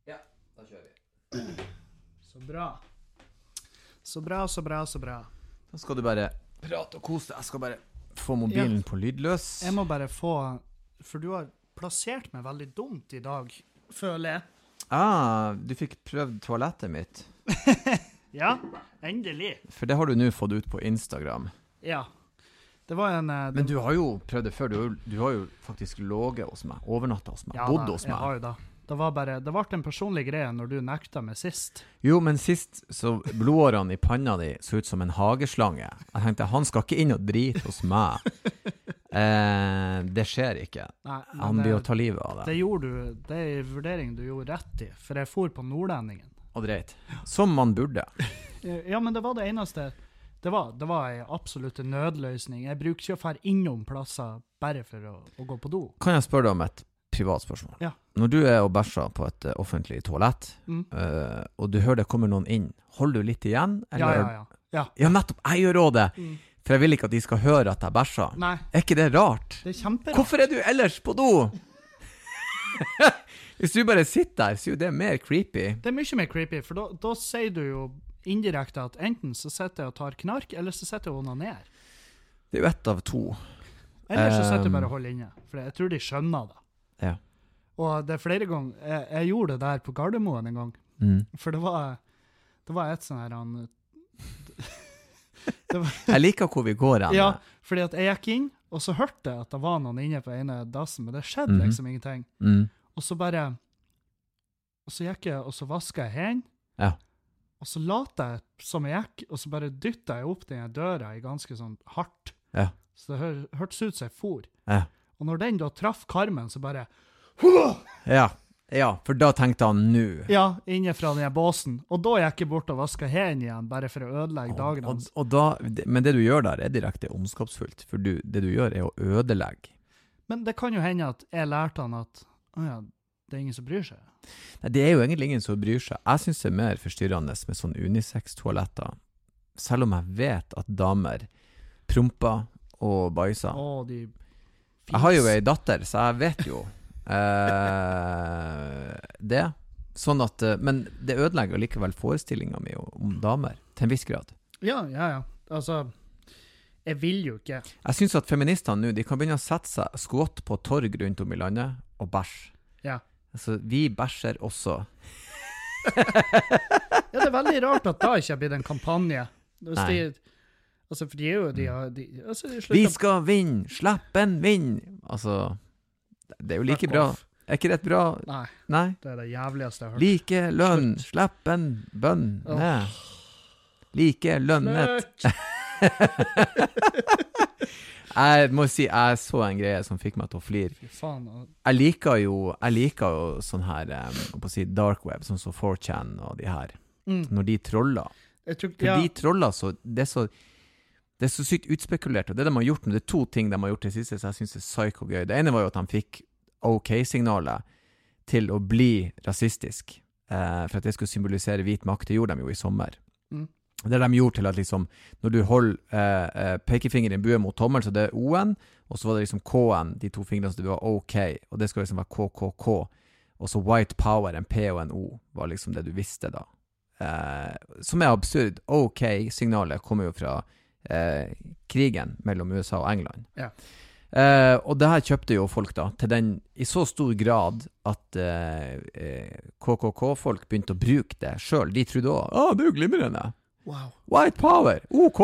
Ja, da kjører vi. Så bra. Så bra, så bra, så bra. Da skal du bare prate og kose deg. Jeg skal bare få mobilen på lydløs. Jeg må bare få, for du har plassert meg veldig dumt i dag, føler jeg. Du fikk prøvd toalettet mitt. Ja, endelig. For det har du nå fått ut på Instagram. Ja. Det var en... Men du har jo prøvd det før. Du har jo faktisk låget hos meg, overnattet hos meg, bodd hos meg. Ja, jeg har jo da. Det ble en personlig greie når du nekta meg sist. Jo, men sist så blodårene i panna di så ut som en hageslange. Jeg tenkte, han skal ikke inn og drite hos meg. Det skjer ikke. Nei, han blir å ta livet av det. Det gjorde du, det er en vurdering du gjorde rett i, for jeg for på Nordlendingen. Og dreit. Som man burde. Ja, men det var det eneste. Det var en absolutt nødløsning. Jeg bruker ikke å fære innom plasser bare for å gå på do. Kan jeg spørre deg om et privat spørsmål? Ja. Når du er og bæsjer på et offentlig toalett, og du hører det kommer noen inn, holder du litt igjen? Eller? Ja, nettopp. Jeg gjør også det. For jeg vil ikke at de skal høre at jeg bæsjer. Nei. Er ikke det rart? Det er kjemperart. Hvorfor er du ellers på do? Hvis du bare sitter der, så er jo det mer creepy. Det er mye mer creepy, for da sier du jo indirekte at enten så sitter jeg og tar knark, eller så sitter jeg og onanerer. Det er jo ett av to. Eller så sitter jeg bare og holder inne, for jeg tror de skjønner det. Ja. Og det er flere ganger, jeg gjorde det der på Gardermoen en gang, for det var et sånn her, jeg liker hvor vi går hen. Ja, fordi at jeg gikk inn, og så hørte jeg at det var noen inne på ene dassen, men det skjedde liksom ingenting. Og så gikk jeg, og så vasket jeg hendene, ja. Og så lata jeg som jeg gikk, og så bare dyttet jeg opp denne døra i ganske sånn hardt. Ja. Så det hørtes ut som jeg for. Ja. Og når den da traff karmen, så bare... Ja, for da tenkte han nå. Ja, inne fra denne båsen. Og da gikk jeg bort og vasket hendene igjen, bare for å ødelegge dagen hans. Men det du gjør der er direkte ondskapsfullt, for det du gjør er å ødelegge. Men det kan jo hende at jeg lærte han at, det er ingen som bryr seg. Nei, det er jo egentlig ingen som bryr seg. Jeg synes det er mer forstyrrende med sånn unisex-toaletter. Selv om jeg vet at damer promper og bæsjer. Jeg har jo en datter, så jeg vet jo det. Sånn at, men det ødelegger likevel forestillingen min om damer, til en viss grad. Ja. Altså, jeg vil jo ikke. Jeg synes at feministene nå, de kan begynne å sette seg skvått på torg rundt om i landet og bæsj. Ja. Altså, vi bæsjer også. Ja, det er veldig rart at da ikke har blitt en kampanje. Nei. Altså, for de er jo... Vi skal vinne! Slapp en vinn! Altså, det er jo like bra. Er ikke det et bra... Nei. Det er det jævligste jeg har hørt. Like lønn, slapp en bønn. Nei. Like lønnet. Jeg må si, jeg så en greie som fikk meg til å flire. Fy faen. Jeg liker jo sånn her, på å si dark web, sånn som 4chan og de her. Når de troller. De troller så, det er så sykt utspekulert, og det de har gjort, det er to ting de har gjort til siste, så jeg synes det er psyko gøy. Det ene var jo at de fikk OK-signalet til å bli rasistisk, for at det skulle symbolisere hvit makt. Det gjorde de jo i sommer. Det de gjorde til at liksom, når du holder pekefingeren i en bue mot tommel, så det er O-en, og så var det liksom K-en, de to fingrene, så det var OK, og det skal liksom være KKK, og så white power, en P og en O, var liksom det du visste da. Som er absurd. OK-signalet kommer jo fra krigen mellom USA og England. Ja. Og det her kjøpte jo folk da, til den, i så stor grad at KKK-folk begynte å bruke det selv. De trodde også, det er jo glimrende. Wow. White power, OK.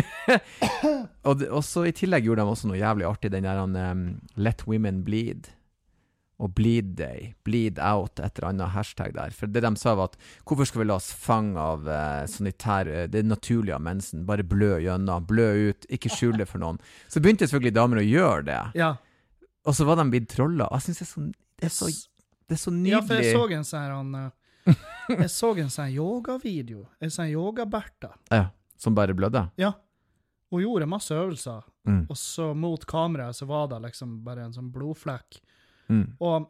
og så i tillegg gjorde de også noe jævlig artig, den der Let Women Bleed, og Bleed Day, Bleed Out, et eller annet hashtag der. For det de sa var at, hvorfor skal vi la oss fange av det naturlige av mensen, bare blø gjennom, blø ut, ikke skjule for noen. Så begynte selvfølgelig damer å gjøre det. Ja. Og så var de blitt troller. Jeg synes det er så nydelig. Ja, for jeg så en sånn... Jeg så en sånn yoga-video, en sånn yoga-Bertha. Ja, som bare blødde? Ja, hun gjorde masse øvelser, og så mot kameraet så var det liksom bare en sånn blodflekk. Og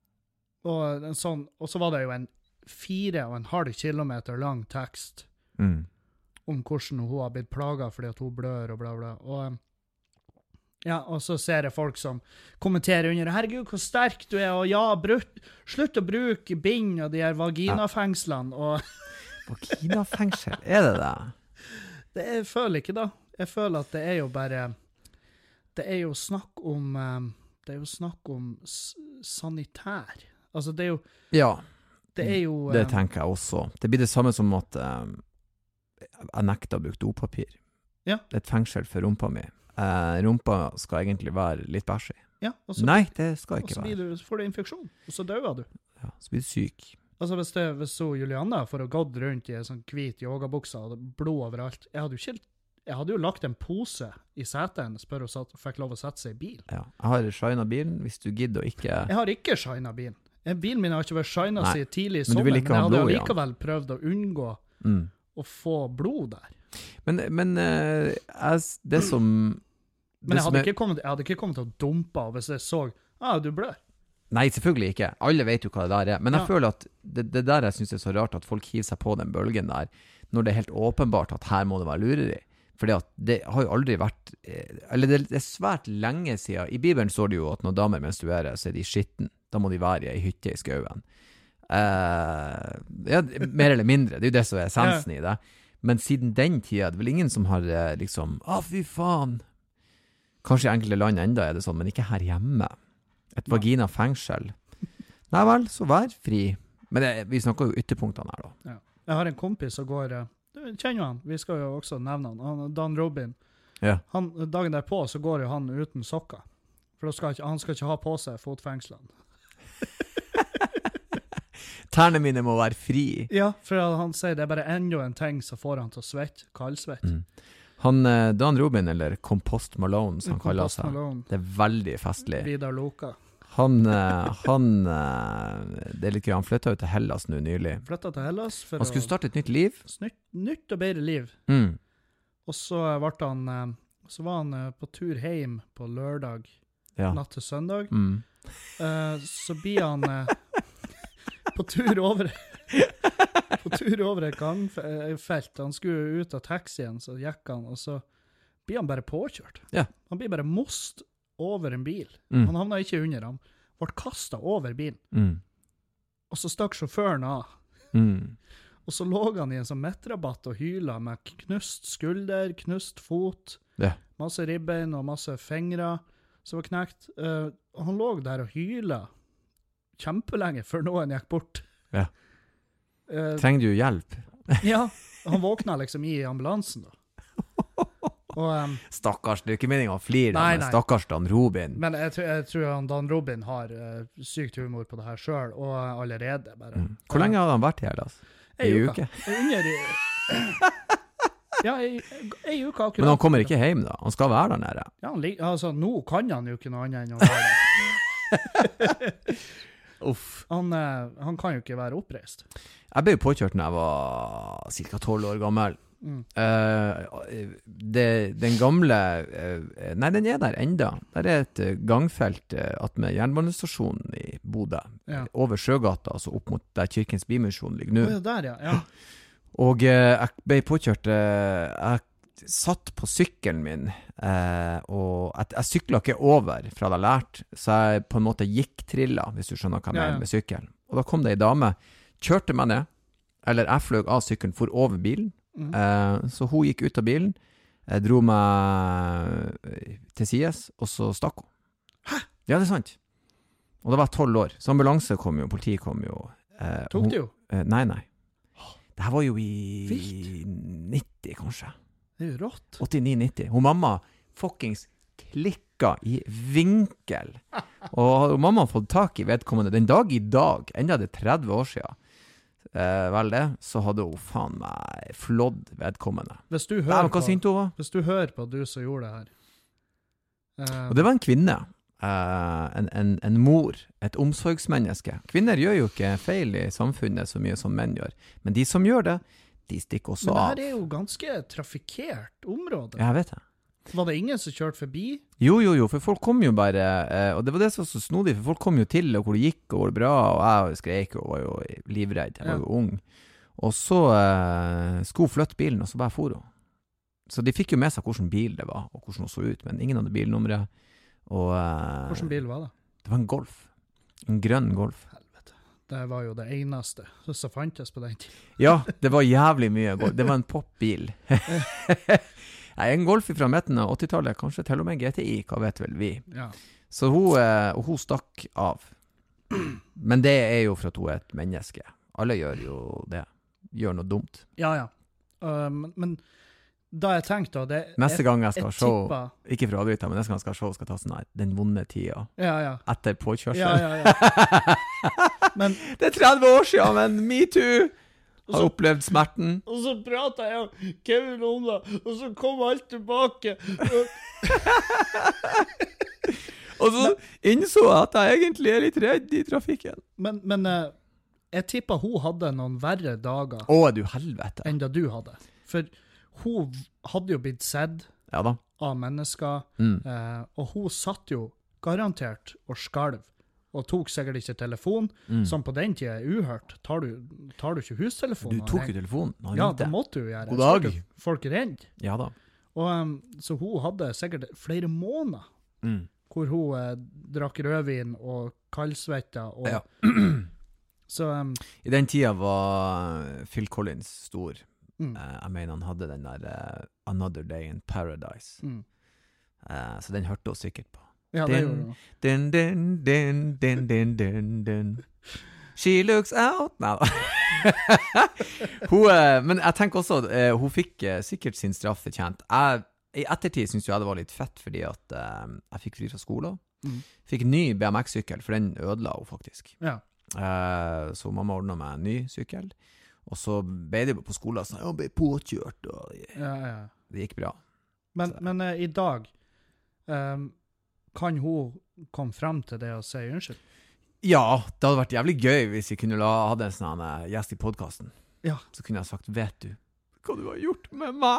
så var det jo en 4,5 kilometer lang tekst om hvordan hun har blitt plaget fordi at hun blør og bla bla. Og Ja, og så ser jeg folk som kommenterer under, herregud, hvor sterk du er, og ja, slutt å bruke bind og de her vaginafengslene, og... Vaginafengsel, er det det? Jeg føler ikke da. Jeg føler at det er jo bare, det er jo snakk om sanitær. Altså, det er jo... Ja, det tenker jeg også. Det blir det samme som at jeg nekter å bruke dopapir. Ja. Det er et fengsel for rumpa mi. Rumpa skal egentlig være litt bæsj i. Ja, nei, det skal ikke være. Og så får du infeksjon, og så dør du. Ja, så blir du syk. Altså, hvis så Juliana får gått rundt i en sånn hvit yogabuksa og blod overalt, jeg hadde jo lagt en pose i setet hennes før hun fikk lov å sette seg i bil. Ja, jeg har shina bilen, hvis du gidder å ikke... Jeg har ikke shina bilen. Bilen min har ikke vært shina siden tidlig i sommer, men jeg hadde likevel prøvd å unngå å få blod der. Men det som... Men jeg hadde ikke kommet til å dumpe hvis jeg så, du blør. Nei, selvfølgelig ikke. Alle vet jo hva det der er. Men jeg føler at det der jeg synes er så rart at folk hiver seg på den bølgen der, når det er helt åpenbart at her må det være lureri. Fordi at det har jo aldri vært, eller det er svært lenge siden. I Bibelen står det jo at når damer menstruerer, så er de skitten. Da må de være i hytte i skauen. Ja, mer eller mindre. Det er jo det som er essensen i det. Men siden den tiden, det er vel ingen som har liksom, fy faen. Kanskje i enkelte land enda er det sånn, men ikke her hjemme. Et vaginafengsel. Nei vel, så vær fri. Men vi snakker jo ytterpunktene her da. Ja. Jeg har en kompis som går, du kjenner han, vi skal jo også nevne han, Dan Robin. Ja. Dagen derpå så går jo han uten sokker. For han skal ikke ha på seg fotfengslene. Tærne mine må være fri. Ja, for han sier det er bare enda en ting som får han til å svette, kaldsvett. Han, Dan Robin, eller Compost Malone, som han kaller seg. Malone. Det er veldig festlig. Vidar Loka. Han det er litt gøy, han flyttet jo til Hellas nå nylig. Flyttet til Hellas for han skulle starte et nytt liv. Nytt og bedre liv. Og så var han på tur hjem på lørdag, natt til søndag. Så blir han på tur over et gangfelt. Han skulle ut av taxien, så gikk han, og så blir han bare påkjørt. Ja. Han blir bare most over en bil. Han havnet ikke under ham. Ble kastet over bilen. Og så stakk sjåføren av. Og så lå han i en sånn mettrabatt og hyla med knust skulder, knust fot, masse ribbein og masse fingre som var knekt. Han lå der og hyla kjempelenge før noen gikk bort. Ja. Trenger du hjelp? Ja, han våkna liksom i ambulansen da. Og, stakkars, det er ikke meningen å flire, men stakkars Dan Robin. Men jeg tror Dan Robin har sykt humor på det her selv, og allerede bare. Hvor lenge hadde han vært i Hellas? En uke? Ja, en uke akkurat. Men han kommer ikke hjem da? Han skal være der nede? Ja, altså, nå kan han jo ikke noe annet enn å være der. Uff. Han kan jo ikke være oppreist. Jeg ble jo påkjørt når jeg var cirka 12 år gammel. Den gamle nei, den er der enda. Der er et gangfelt med jernbanestasjonen i Bodø, over Sjøgata, altså opp mot der Kirkens Bymisjon ligger nå. Der, ja. Og jeg ble påkjørt. Jeg satt på sykkelen min, og jeg syklet ikke over fra det jeg lærte, så jeg på en måte gikk trilla, hvis du skjønner hva jeg mener med sykkelen. Og da kom det en dame, kjørte meg ned, eller jeg fløg av sykkelen for over bilen, så hun gikk ut av bilen, dro meg til sides, og så stakk hun. Hæ? Ja, det er sant. Og da var jeg 12 år, så ambulanse kom jo, politiet kom jo. Tok det jo? Nei. Det her var jo i 90 kanskje. Det er jo rått. 89-90. Hun mamma fuckings klikka i vinkel. Og mamma har fått tak i vedkommende den dag i dag, enda det 30 år siden. Vel det, så hadde hun faen meg flådd vedkommende. Hvis du hører på du som gjorde det her. Og det var en kvinne. En mor, et omsorgsmenneske. Kvinner gjør jo ikke feil i samfunnet så mye som menn gjør. Men de som gjør det, de stikker også av. Men det her er jo ganske trafikert område. Ja, jeg vet det. Var det ingen som kjørte forbi? Jo, for folk kom jo bare, og det var det som var så snodig, for folk kom jo til, og hvor det gikk, og hvor det bra, og jeg skrek, og var jo livredd, jeg var jo ung. Og så skulle hun flytte bilen, og så bare for hun. Så de fikk jo med seg hvordan bil det var, og hvordan hun så ut, men ingen hadde bilnummeret. Og, hvordan bil var det? Det var en Golf. En grønn Golf. Helvete. Det var jo det eneste som fantes på den tiden. Ja, det var jævlig mye Golf. Det var en popbil. En Golf fra midten av 80-tallet, kanskje til og med GTI, hva vet vel vi. Ja. Så hun stakk av. Men det jo for at hun et menneske. Alle gjør jo det. Gjør noe dumt. Ja. Men da jeg tenkte det... Neste gang jeg skal se, ikke for å avbryte, men neste gang jeg skal se, skal ta sånn her, den vonde tida. Ja. Etter påkjørsel. Ja. Men, det 30 år siden, men me too! Har opplevd smerten. Og så pratet jeg og Kevin om det, og så kom alt tilbake. Og så innså jeg at jeg egentlig litt redd i trafikken. Men jeg tippet hun hadde noen verre dager. Du helvete. Enn da du hadde. For hun hadde jo blitt sedd av mennesker, og hun satt jo garantert og skalv, og tok sikkert ikke telefon, som på den tiden uhørt. Tar du ikke hustelefon? Du tok jo telefonen. Ja, det måtte du gjøre. God dag. Folk redd. Ja da. Og, så hun hadde sikkert flere måneder, hvor hun drakk rødvin og kaldsvetta. Og, så, I den tiden var Phil Collins stor. Jeg mener han hadde den der Another Day in Paradise. Så den hørte hun sikkert på. Ja, det gjorde hun. She looks out. Nei. Men jeg tenker også hun fikk sikkert sin straff fortjent. I ettertid synes jeg det var litt fett, fordi at jeg fikk fri fra skolen. Fikk ny BMX-sykkel, for den ødela hun faktisk. Ja. Så mamma ordnet meg en ny sykkel. Og så ble det på skolen, så jeg ble påkjørt, og det gikk bra. Men i dag, kan hun komme frem til det og si unnskyld? Ja, det hadde vært jævlig gøy hvis jeg kunne ha en sånn gjest i podcasten. Ja. Så kunne jeg sagt, vet du hva du har gjort med meg?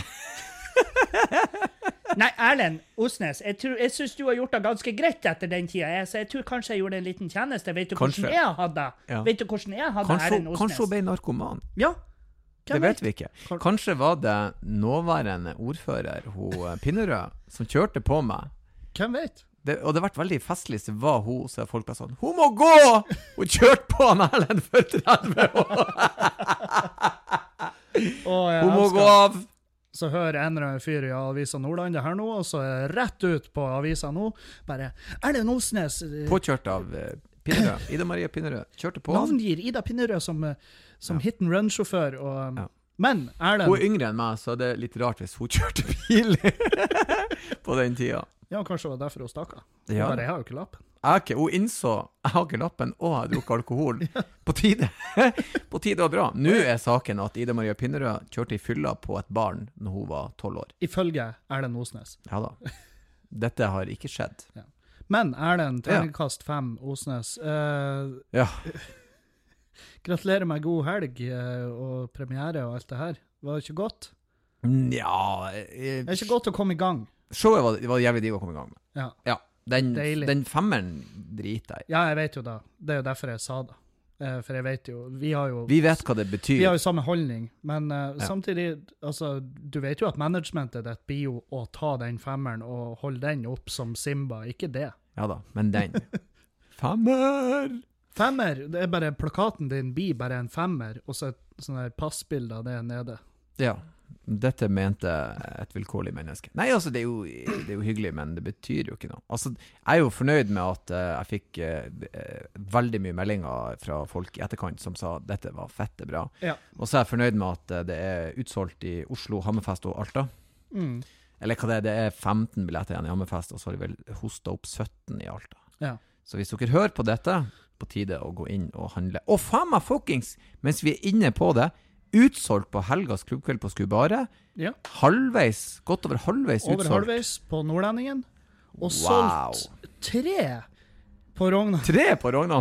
Nei, Erlend Osnes, jeg synes du har gjort det ganske greit etter den tiden, så jeg tror kanskje jeg gjorde en liten tjeneste. Vet du hvordan jeg hadde? Ja. Vet du hvordan jeg hadde, Erlend Osnes? Kanskje hun ble narkoman? Ja. Det vet vi ikke. Kanskje var det nåværende ordfører, Pinnerød, som kjørte på meg. Hvem vet? Og det har vært veldig festlig, så var hun, så folk bare sånn, hun må gå! Hun kjørte på han Erlend for 30 år! Hun må gå av! Så hører en eller annen fyr i Avisa Nordland det her nå, og så rett ut på Avisa nå, bare, Erlend Osnes... Påkjørt av Pinnerød, Ida Maria Pinnerød, kjørte på. Navngir Ida Pinnerød som hit-and-run-sjåfør, og... Men, Erlend... Hun yngre enn meg, så det litt rart hvis hun kjørte bil på den tiden. Ja, kanskje det var derfor hun stakket. Ja. Jeg har jo ikke lappen. Hun innså, jeg har ikke lappen, og jeg drukket alkohol. På tide. På tide å dra. Nå saken at Ida Maria Pinnerød kjørte i fylla på et barn når hun var 12 år. Ifølge Erlend Osnes. Ja da. Dette har ikke skjedd. Ja. Men Erlend, terningkast 5, Osnes. Ja. Gratulerer med god helg og premiere og alt det her. Var det ikke godt? Ja. Det er ikke godt å komme i gang. Showet var jævlig digg å komme i gang med. Ja. Den femmeren driter jeg. Ja, jeg vet jo da. Det er jo derfor jeg sa det. For jeg vet jo, vi vet hva det betyr. Vi har jo samme holdning, men samtidig, altså, du vet jo at managementet ditt blir jo å ta den femmeren og holde den opp som Simba, ikke det. Ja da, men den. Femmer! Det er bare, plakaten din blir bare en femmer, og så et sånn her passbilde av det nede. Ja, dette mente et vilkårlig menneske. Nei, altså, det er jo hyggelig, men det betyr jo ikke noe. Altså, jeg er jo fornøyd med at jeg fikk veldig mye meldinger fra folk i etterkant som sa dette var fette bra. Ja. Og så er jeg fornøyd med at det er utsolgt i Oslo, Hammerfest og Alta. Eller hva det er 15 billetter igjen i Hammerfest, og så har de vel hostet opp 17 i Alta. Ja. Så hvis dere hører på dette, på tide å gå inn og handle. Og faen meg fuckings, mens vi er inne på det, utsolgt på helgas klubbkveld på Skubare. Ja. Godt over halvveis utsolgt. Over halvveis på Nordlendingen. Og solgt 3 på Rognan. 3 på Rognan?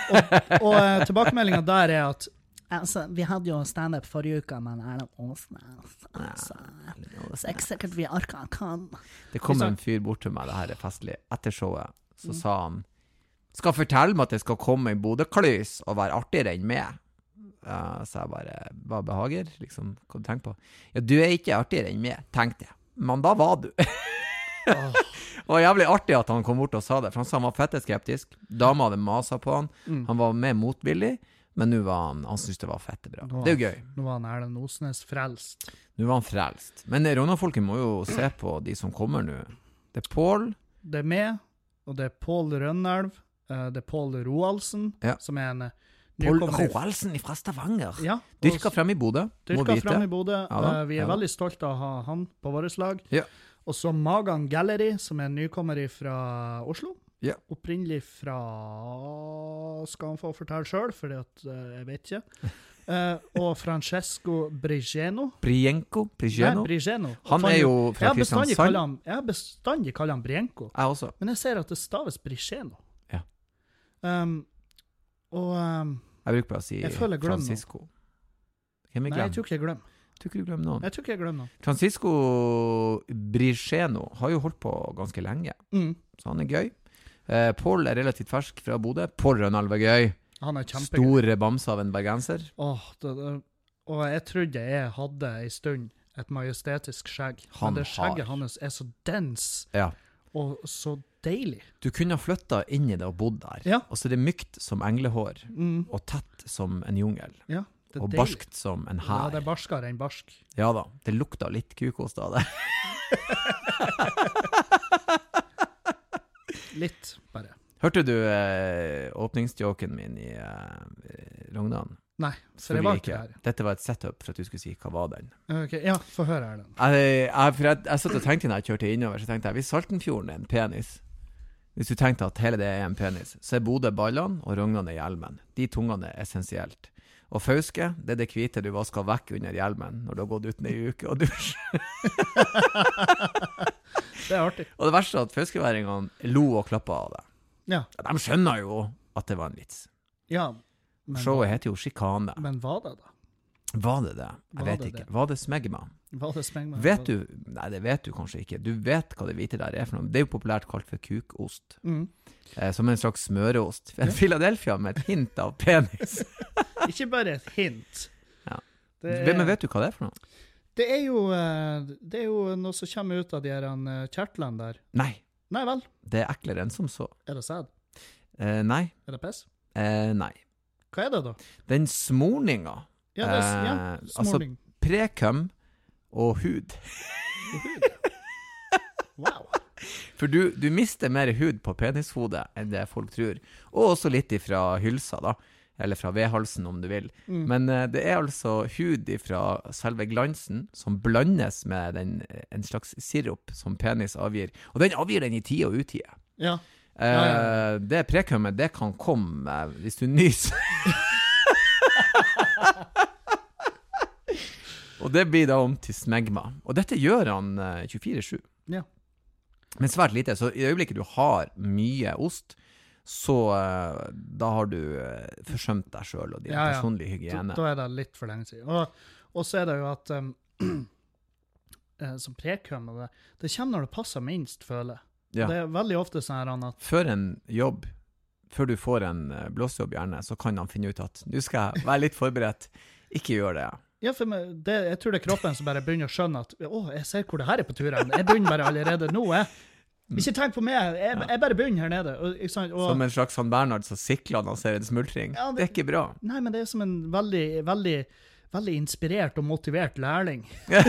og tilbakemeldingen der er at altså, vi hadde jo stand-up forrige uke, men Erlend Osnes, altså, så ikke sikkert vi orker kan. Det kom en fyr bort til meg, det her er festlig. Etter showet, så sa han, skal fortelle meg at det skal komme en Bodø-klys og være artigere enn meg. Så jeg bare, hva behager? Liksom, hva du tenker på? Ja, du ikke artigere enn meg, tenkte jeg. Men da var du. Det var jævlig artig at han kom bort og sa det, for han var fette skeptisk. Dama hadde maset på han. Han var mer motvillig, men nå var han syntes det var fette bra. Det jo gøy. Nå var han Erlend Osnes frelst. Nå var han frelst. Men Rognan-folket må jo se på de som kommer nå. Det Pål. Det meg, og det Pål Rønnelv. Det Pål Roaldsen, som en Pål Roaldsen fra Stavanger. Ja, dyrka frem i Bodø. Dyrka frem i Bodø. Vi veldig stolte av å ha han på vårt lag. Ja. Og så Magan Gallery, som en nykommer fra Oslo. Ja. Opprinnelig fra... Skal han få fortelle selv, fordi at jeg vet ikke. Og Francesco Brigeno. Brienco? Nei, Brigeno. Han jo fra Kristiansand. Jeg har bestandig kallet han Brienco. Jeg også. Men jeg ser at det staves Brigeno. Ja. Jeg bruker bare å si Francisco. Nei, jeg tror ikke jeg glemmer. Jeg tror ikke du glemmer noen. Jeg tror ikke jeg glemmer noen. Francisco Brigeno har jo holdt på ganske lenge, så han gøy. Pål relativt fersk fra Bodø. Pål Rønnelv gøy. Han kjempegøy. Stor bamse av en bergenser. Og jeg trodde jeg hadde en stund et majestetisk skjegg. Men det skjegget hans så dens og så deilig. Du kunne ha flyttet inn i det og bodd der. Ja. Og så det mykt som englehår, og tett som en jungel. Ja. Og barskt som en her. Ja, det barskere enn barsk. Ja da, det lukta litt kukost av det. Litt, bare. Hørte du åpningsjoken min i Rognan? Nei, så det var ikke her. Dette var et setup for at du skulle si hva var den. Ok, ja, få høre her den. Jeg satt og tenkte når jeg kjørte innover, så tenkte jeg, hvis Saltenfjorden en penis, hvis du tenkte at hele det en penis, så Bodø ballene og Rognan hjelmen. De tungene essensielt. Og Fauske, det det hvite du vasker vekk under hjelmen når du har gått uten en uke og dusj. Det artig. Og det verste at Fauske-væringene lo og klappet av det. Ja. De skjønner jo at det var en vits. Ja. Showet heter jo Skikane. Men var det da? Var det det? Jeg vet ikke. Var det smegma? Var det smegma? Vet du? Nei, det vet du kanskje ikke. Du vet hva det hvite der for noe. Det jo populært kalt for kukost. Som en slags smøreost. Philadelphia med et hint av penis. Ikke bare et hint. Ja. Men vet du hva det for noe? Det er jo noe som kommer ut av de her kjertlene der. Nei. Nei vel? Det eklere enn som så. Er det sæd? Nei. Er det piss? Nei. Hva det da? Den smorninga. Ja, smorning. Altså prekøm og hud. Wow. For du mister mer hud på penishodet enn det folk tror. Og også litt ifra hylsa da. Eller fra vedhalsen om du vil. Men det altså hud fra selve glansen som blandes med en slags sirup som penis avgir. Og den avgir den i tid og utide. Ja. Det prekømmet, det kan komme hvis du nyser. Og det blir da om til smegma. Og dette gjør han 24/7. Ja. Men svært lite. Så i øyeblikket du har mye ost, så da har du forsømt deg selv og din personlige hygiene. Da det litt for lenge siden. Og så det jo at som prekøm, det kommer når det passer minst, føler jeg. Ja. Det veldig ofte sånn her at... Før en jobb, før du får en blåsjobb gjerne, så kan han finne ut at du skal være litt forberedt. Ikke gjør det. Ja, for jeg tror det kroppen som bare begynner å skjønne at jeg ser hvor det her på turen. Jeg begynner bare allerede nå, Ikke tenk på meg, jeg bare begynner her nede. Og som en slags San Bernard så sikler han og ser en smultring. Ja, det ikke bra. Nei, men det som en veldig, veldig, veldig inspirert og motivert lærling.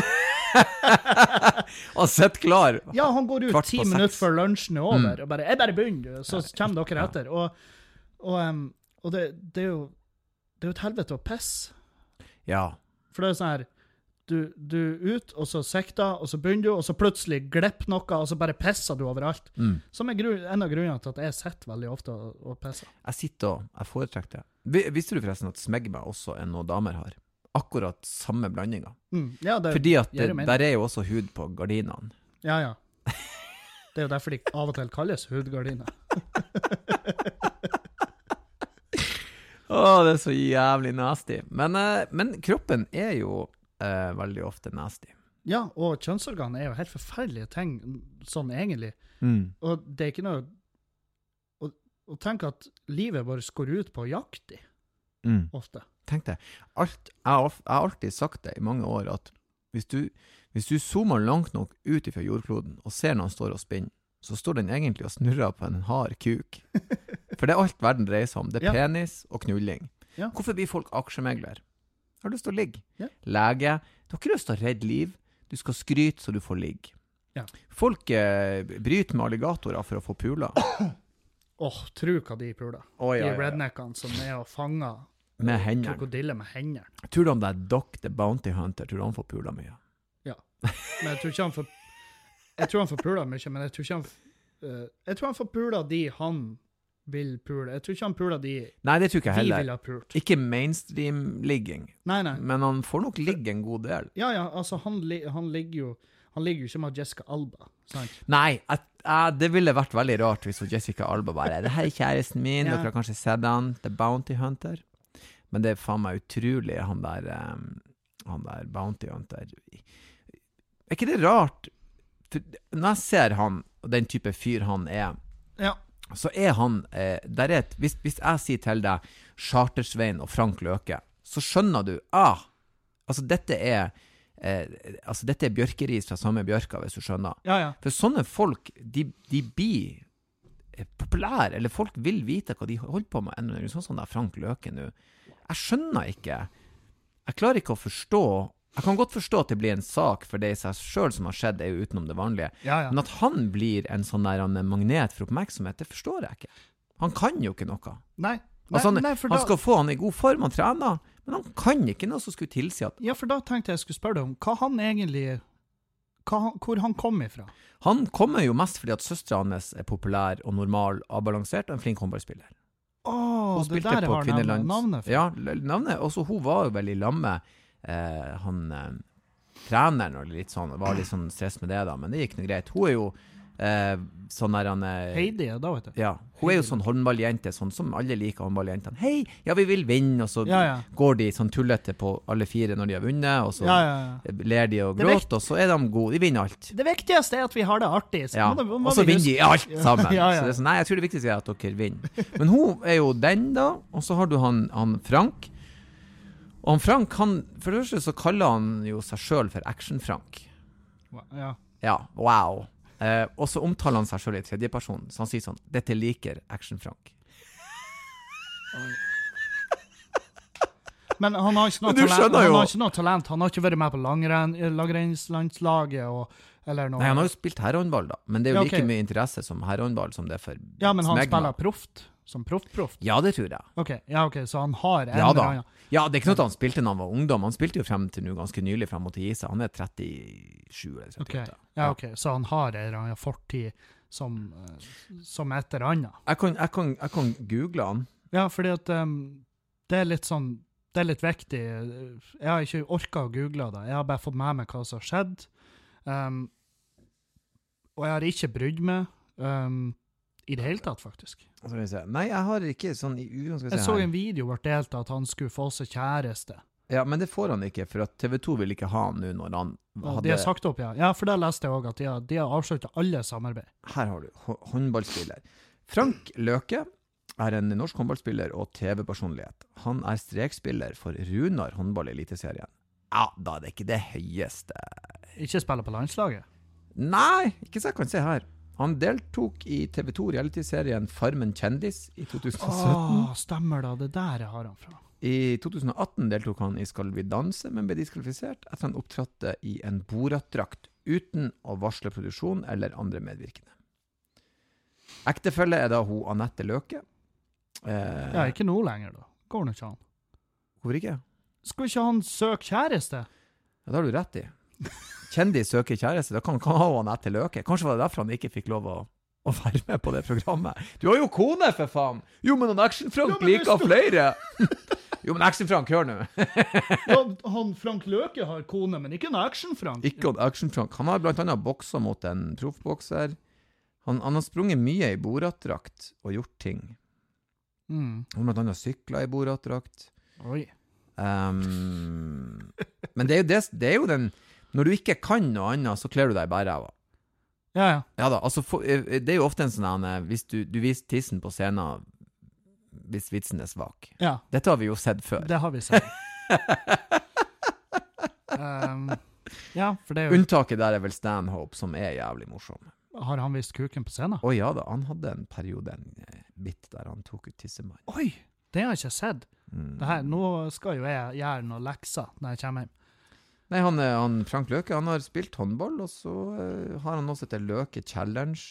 Og sett klar. Ja, han går ut 10 minutter før lunsjen over, og bare, jeg bare begynner, så kommer dere etter. Og det jo et helvete å pisse. Ja. For det sånn her, du ut, og så sekta, og så begynner du, og så plutselig glepp noe, og så bare pisser du overalt. Som en av grunnene til at jeg sitter veldig ofte og pisser. Jeg sitter og jeg foretrekker det. Visste du forresten at smegma også noe damer har? Akkurat samme blandinga. Ja, fordi at der jo også hud på gardinene. Ja. Det jo derfor de av og til kalles hudgardiner. Det så jævlig nasty. Men kroppen jo veldig ofte nasty. Ja, og kjønnsorgan jo helt forferdelige ting, sånn egentlig. Og det ikke noe... Og tenk at livet vårt går ut på å jakte ofte. Tenk deg, jeg har alltid sagt det i mange år, at hvis du zoomer langt nok ut fra jordkloden og ser noen står og spinner, så står den egentlig og snurrer på en hard kuk. For det alt verden dreier seg om. Det er penis og knulling. Ja. Hvorfor blir folk aksjemegler? Har lyst til å ligge. Ja. Lege. Du har ikke lyst til å redde liv. Du skal skryte så du får ligge. Ja. Folk bryter med alligatorer for å få pula. Tro hva de puler. De redneckene som å fange med hendene. Krokodiller med hendene. Tror du om det Doc the Bounty Hunter, tror du han får pula mye? Ja. Men jeg tror ikke han får pula mye, men jeg tror han får pula de han vil pule. Jeg tror ikke han puler de Nei, det tror ikke jeg heller. Vil ha pult. Ikke mainstream-ligging. Nei. Men han får nok ligge en god del. Ja, altså han ligger jo ikke med Jessica Alba, sant? Nei, det ville vært veldig rart hvis Jessica Alba bare, det her er kjæresten min, dere har kanskje sett han, The Bounty Hunter. Men det er faen meg utrolig, han der Bounty Hunter. Er ikke det rart? For når jeg ser han, og den type fyr han er, så er han, hvis jeg sier til deg Chartersveien og Frank Løke, så skjønner du, altså dette er bjørkeris fra samme bjørka, hvis du skjønner. Ja. For sånne folk, de blir populære, eller folk vil vite hva de holder på med, sånn som det Frank Løke nå. Jeg skjønner ikke. Jeg klarer ikke å forstå. Jeg kan godt forstå at det blir en sak for det i seg selv som har skjedd, det er jo utenom det vanlige. Ja. Men at han blir en sånn der magnet for oppmerksomhet, det forstår jeg ikke. Han kan jo ikke noe. Nei. Altså, han skal få han i god form, han trener, men han kan ikke noe som skulle tilsi at... Ja, for da tenkte jeg skulle spørre deg om hva han egentlig... hvor han kom ifra? Han kommer jo mest fordi at søsteren hans er populær og normal, avbalansert og en flink håndballspiller. Det der har navnet for. Ja, navnet. Også hun var jo veldig lamme. Treneren og litt sånn, var litt sånn stress med det da, men det gikk noe greit. Hun er jo sånn der Heidi, da vet du. Ja, hun er jo sånn håndballjente, sånn som alle liker håndballjentene. Hei, ja, vi vil vinne, og så går de sånn tullete på alle fire når de har vunnet, og så ler de og gråter, og så er de gode, de vinner alt. Det viktigste er at vi har det artig. Så og så vinner de alt sammen. Så det er sånn, nei, jeg tror det viktigste er at dere vinner. Men hun er jo den da, og så har du han Frank. Og han Frank, for det første så kaller han jo seg selv for Action-Frank. Ja, wow. Og så omtaler han seg selv i tredje person, så han sier sånn, dette liker Action-Frank. Men han har ikke noe talent, han har ikke vært med på langrennslandslaget eller noe. Nei, han har jo spilt herrehåndball da, men det er jo like mye interesse som herrehåndball som det er for Ja, men han spiller proft, som proff. Ja, det tror jeg. Ok, så han har Ja, det er ikke noe at han spilte når han var ungdom. Han spilte jo frem til nå ganske nylig, frem mot å gi seg. Han er 37 eller 38. Ok. Så han har en fortid som et eller annet. Jeg kan google han. Ja, fordi at det er litt sånn, det er litt viktig. Jeg har ikke orket å google det. Jeg har bare fått med meg hva som har skjedd. Og jeg har ikke brydd meg i det hele tatt, faktisk. Nei, jeg har ikke sånn Jeg så en video hvor det delte at han skulle få seg kjæreste. Ja, men det får han ikke, for at TV2 vil ikke ha han nå når han hadde... De har sagt opp, ja. Ja, for da leste jeg også at de har avsluttet alle samarbeid. Her har du håndballspiller. Frank Løke er en norsk håndballspiller og TV-personlighet. Han er strekspiller for Runar håndball-eliteserien. Ja, da er det ikke det høyeste. Ikke spiller på landslaget? Nei, ikke så jeg kan se her. Han deltok i TV2 reality-serien Farmen Kjendis i 2017. Stemmer da, det der har han fra. I 2018 deltok han i Skal vi danse, men ble diskvalifisert etter han opptrådte i en Borat-drakt uten å varsle produksjon eller andre medvirkende. Ektefelle er da hun Annette Løke. Ja, ikke nå lenger da. Går det ikke han? Hvorfor ikke? Skal ikke han søke kjæreste? Ja, det har du rett i. Kjendis søker kjæreste, da kan han ha Annette Løke. Kanskje var det derfor han ikke fikk lov å være med på det programmet. Du har jo kone, for faen! Jo, men han Action-Frank liker flere! Jo, men Action-Frank, hør nå. Han Frank Løke har kone, men ikke en Action-Frank. Ikke en Action-Frank. Han har blant annet bokset mot en proffbokser. Han har sprunget mye i Borat-drakt og gjort ting. Han har blant annet syklet i Borat-drakt. Oi. Men det er jo den... Når du ikke kan noe annet, så kler du deg bare av. Ja. Ja da, altså, det er jo ofte en sånn, hvis du viser tissen på scenen hvis vitsen svak. Ja. Dette har vi jo sett før. Det har vi sett. Ja, for det jo... Unntaket der vel Stanhope, som jævlig morsom. Har han vist kuken på scenen? Ja da, han hadde en periode, en bit der han tok ut tissemann. Oi, det har jeg ikke sett. Nå skal jo jeg gjøre noen lekser når jeg kommer hjem. Nei, han Frank Løke, han har spilt håndball, og så har han også et Løke Challenge.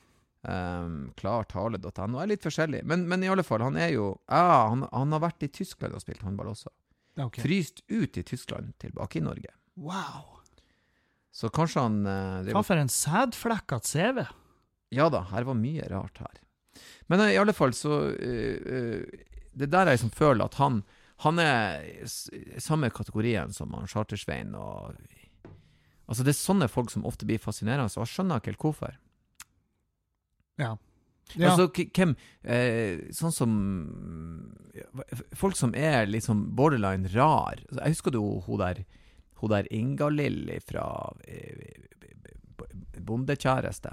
Klartale.no litt forskjellig, men i alle fall, han jo han har vært i Tyskland og spilt håndball også. Okay. Fryst ut i Tyskland, tilbake i Norge. Wow. Så kanskje han... Hva for en sædflekket CV? Ja da, her var mye rart her. Men i alle fall så... det der jeg som føler at han samme kategorien som han Chartersveien og... Altså det sånne folk som ofte blir fascinerende, så jeg skjønner ikke helt hvorfor. Ja. Altså, hvem... sånn som... Folk som liksom borderline rar. Altså, jeg husker jo hun der Inga-Lill fra Bondekjæreste.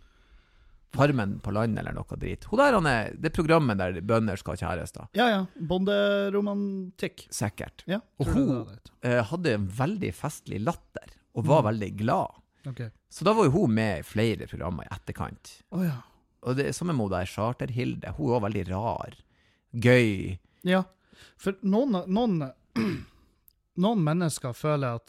Farmen på land eller noe drit. Hun der, det programmet der bønder skal ha kjærester. Ja, bonderomantikk. Sikkert. Ja, og hun hadde en veldig festlig latter, og var veldig glad. Okay. Så da var jo hun med i flere programmer i etterkant. Ja. Og det samme med der Charterhilde, hun var veldig rar. Gøy. Ja, for noen mennesker føler at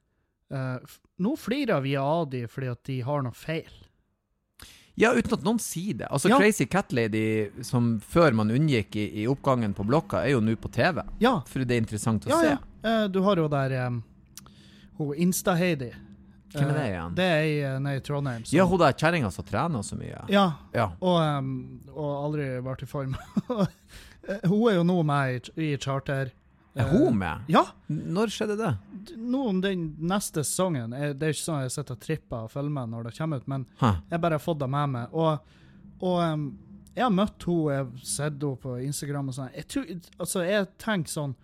nå flirer vi av de fordi at de har noe feil. Ja, uten at noen sier det. Altså, Crazy Cat Lady, som før man unngikk i oppgangen på blokka, jo nå på TV. Ja. For det interessant å se. Ja. Du har jo der hun Insta-Heidi. Hvem det igjen? Det i Trondheim. Ja, hun der kjæringa som trener så mye. Ja. Og aldri vært i form. Hun jo nå med i Charter. Hun med? Ja. Når skjedde det? Nå om den neste sesongen. Det ikke sånn at jeg sitter og tripper og følger med når det kommer ut, men jeg bare har fått det med meg. Og jeg har møtt henne, jeg har sett henne på Instagram og sånn. Jeg tenker sånn,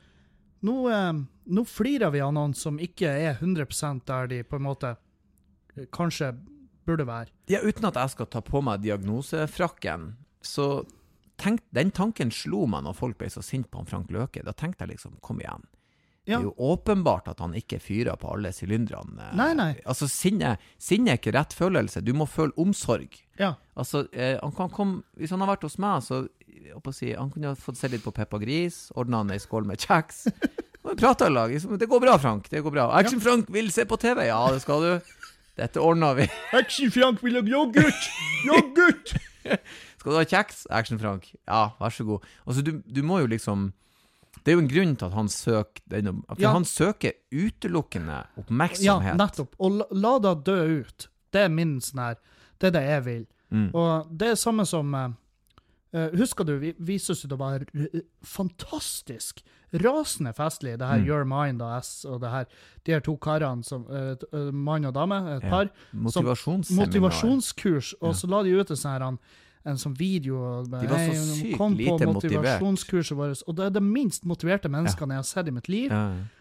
nå flirer vi av noen som ikke 100% der de på en måte kanskje burde være. Ja, uten at jeg skal ta på meg diagnosefrakken, så den tanken slo meg når folk ble så sint på han Frank Løke. Da tenkte jeg liksom, kom igjen. Det jo åpenbart at han ikke fyrer på alle sylindrene. Nei. Altså, sinne ikke rett følelse. Du må føle omsorg. Ja. Altså, han kan komme, hvis han har vært hos meg, så han kunne ha fått se litt på Peppa Gris, ordnet han en skål med kjeks. Og pratet i lag. Det går bra, Frank. Det går bra. Action Frank vil se på TV. Ja, det skal du. Dette ordner vi. Action Frank vil ha yoghurt. Yoghurt. Skal du ha kjeks, Action Frank? Ja, vær så god. Altså, du må jo liksom... Det jo en grunn til at han søker han søker utelukkende oppmerksomhet. Ja, nettopp. Og la det dø ut. Det min sånn her. Det det jeg vil. Og det samme som... husker du, vi synes det var fantastisk, rasende festlig, det her Your Mind og S, og det her, de her to karene, som, mann og dame, et par. Motivasjonskurs, og så la de ut en sånn video. De var så sykt lite motivert. Motivasjonskurset vårt, og det det minst motiverte menneskene jeg har sett i mitt liv.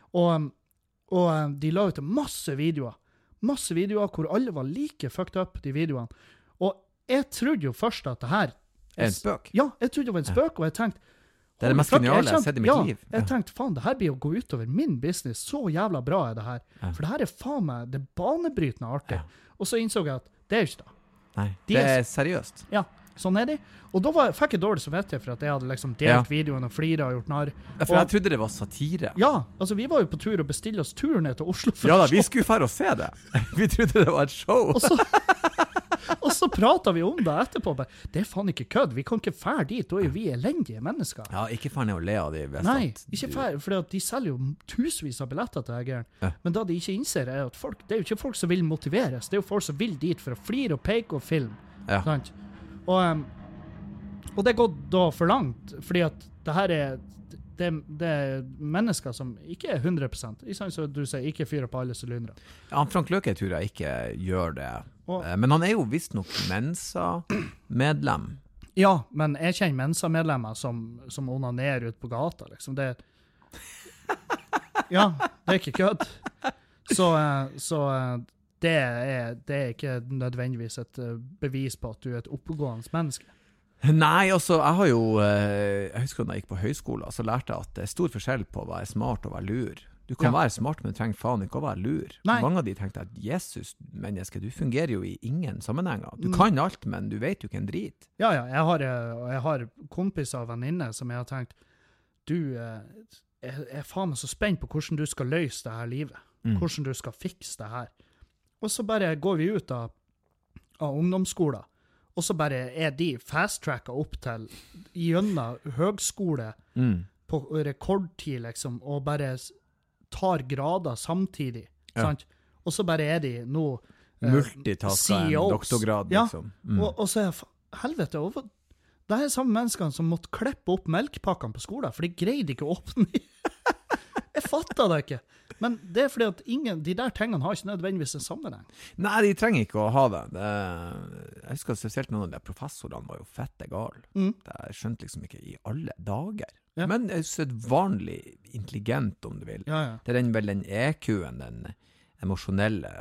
Og de la ut masse videoer hvor alle var like fucked up, de videoene. Og jeg trodde jo først at det her en spøk? Ja, jeg trodde det var en spøk, og jeg tenkte... Det det mest geniale jeg har sett i mitt liv. Jeg tenkte, faen, det her blir å gå ut over min business. Så jævla bra det her. For det her faen meg, det banebrytende artig. Og så innså jeg at det ikke det. Nei, det seriøst. Ja, sånn det. Og da fikk jeg dårlig så vet jeg, for at jeg hadde liksom delt videoen og fliret og gjort narr. For jeg trodde det var satire. Ja, altså vi var jo på tur og bestilte oss tur ned til Oslo. Ja da, vi skulle fære og se det. Vi trodde det var et show. Og så pratet vi om det etterpå. Det faen ikke kødd. Vi kan ikke fære dit. Da vi elendige mennesker. Ja, ikke fære ned og le av de. Nei, ikke fære. For de selger jo tusenvis av billetter til deg. Men da de ikke innser at folk, det jo ikke folk som vil motiveres. Det jo folk som vil dit for å flire og peke og filme. Ja. Og det går da for langt. Fordi at det her det mennesker som ikke 100%. Så du sier, ikke fyrer på alle sylindere. Ja, Frank Løke tror jeg ikke gjør det. Men han jo visst nok Mensa-medlem. Ja, men jeg kjenner Mensa-medlemmer som onanerer ut på gata, liksom. Ja, det ikke kødd. Så det ikke nødvendigvis et bevis på at du et oppegående menneske. Nei, altså, jeg husker da jeg gikk på høyskolen, så lærte jeg at det stor forskjell på å være smart og være lur. Du kan være smart, men du trenger faen ikke å være lur. Nei. Mange av de tenkte at Jesus, menneske, du fungerer jo i ingen sammenhenger. Du kan alt, men du vet jo ikke en drit. Ja, jeg har kompiser og venninner som jeg har tenkt, jeg er faen meg så spent på hvordan du skal løse det her livet. Hvordan du skal fikse det her. Og så bare går vi ut av ungdomsskolen, og så bare er de fast-tracka opp til gjennom høgskole på rekordtid, liksom, og bare tar grader samtidig, sant? Og så bare er de nå multitasker, en doktorgrad, liksom. Og så er helvete, det er samme menneskene som måtte klippe opp melkpakkene på skolen, for de greide ikke å åpne dem. Jeg fatter det ikke. Men det er fordi at de der tingene har ikke nødvendigvis en sammenheng. Nei, de trenger ikke å ha det. Jeg husker spesielt noen av de professorene var jo fette gale. Jeg skjønte liksom ikke i alle dager. Ja. Men jeg synes et vanlig intelligent, om du vil. Ja. Det er vel den EQ-en, den emosjonelle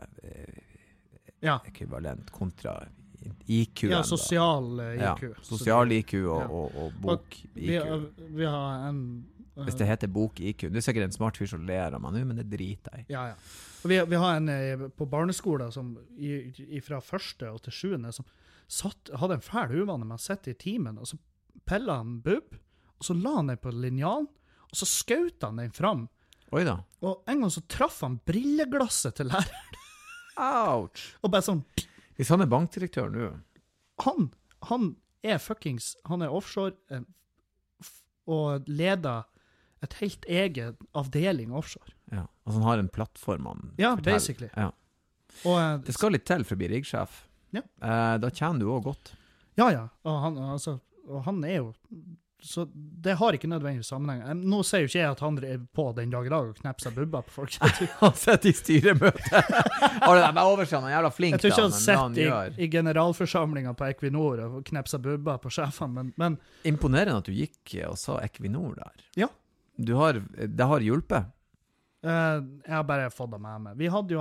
ekvivalent kontra IQ-en. Ja, sosial IQ. Ja, sosial IQ og bok-IQ. Vi har en... Hvis det heter bok-IQ. Det er sikkert en smart fyr som ler av meg nå, men det driter jeg. Ja. Og vi har en på barneskolen som fra 1. og til 7. som hadde en fæl uvane med å sitte i timen, og så pillet han bubb, og så la han den på linjalen, og så skjøt han den fram. Oi da. Og en gang så traff han brilleglasset til læreren. Ouch! Og bare sånn... Hvis han er bankdirektør nå? Han er fuckings... Han er offshore og leder et helt egen avdeling offshore. Ja, altså han har en plattform han forteller. Basically. Ja. Og, det skal litt til for å bli riggsjef. Ja. Da tjener du også godt. Ja. Og han er jo... Så det har ikke nødvendigvis sammenheng. Nå ser jo ikke jeg at han er på den dag i dag og knepser bubba på folk. Han sitter i styremøte. Har du det med overstand? Han er jævla flink. Jeg tror ikke han sitter i generalforsamlingen på Equinor og knepser bubba på sjefen, men... Imponerende at du gikk og sa Equinor der. Ja. Det har hjulpet? Jeg har bare fått det med meg. Vi hadde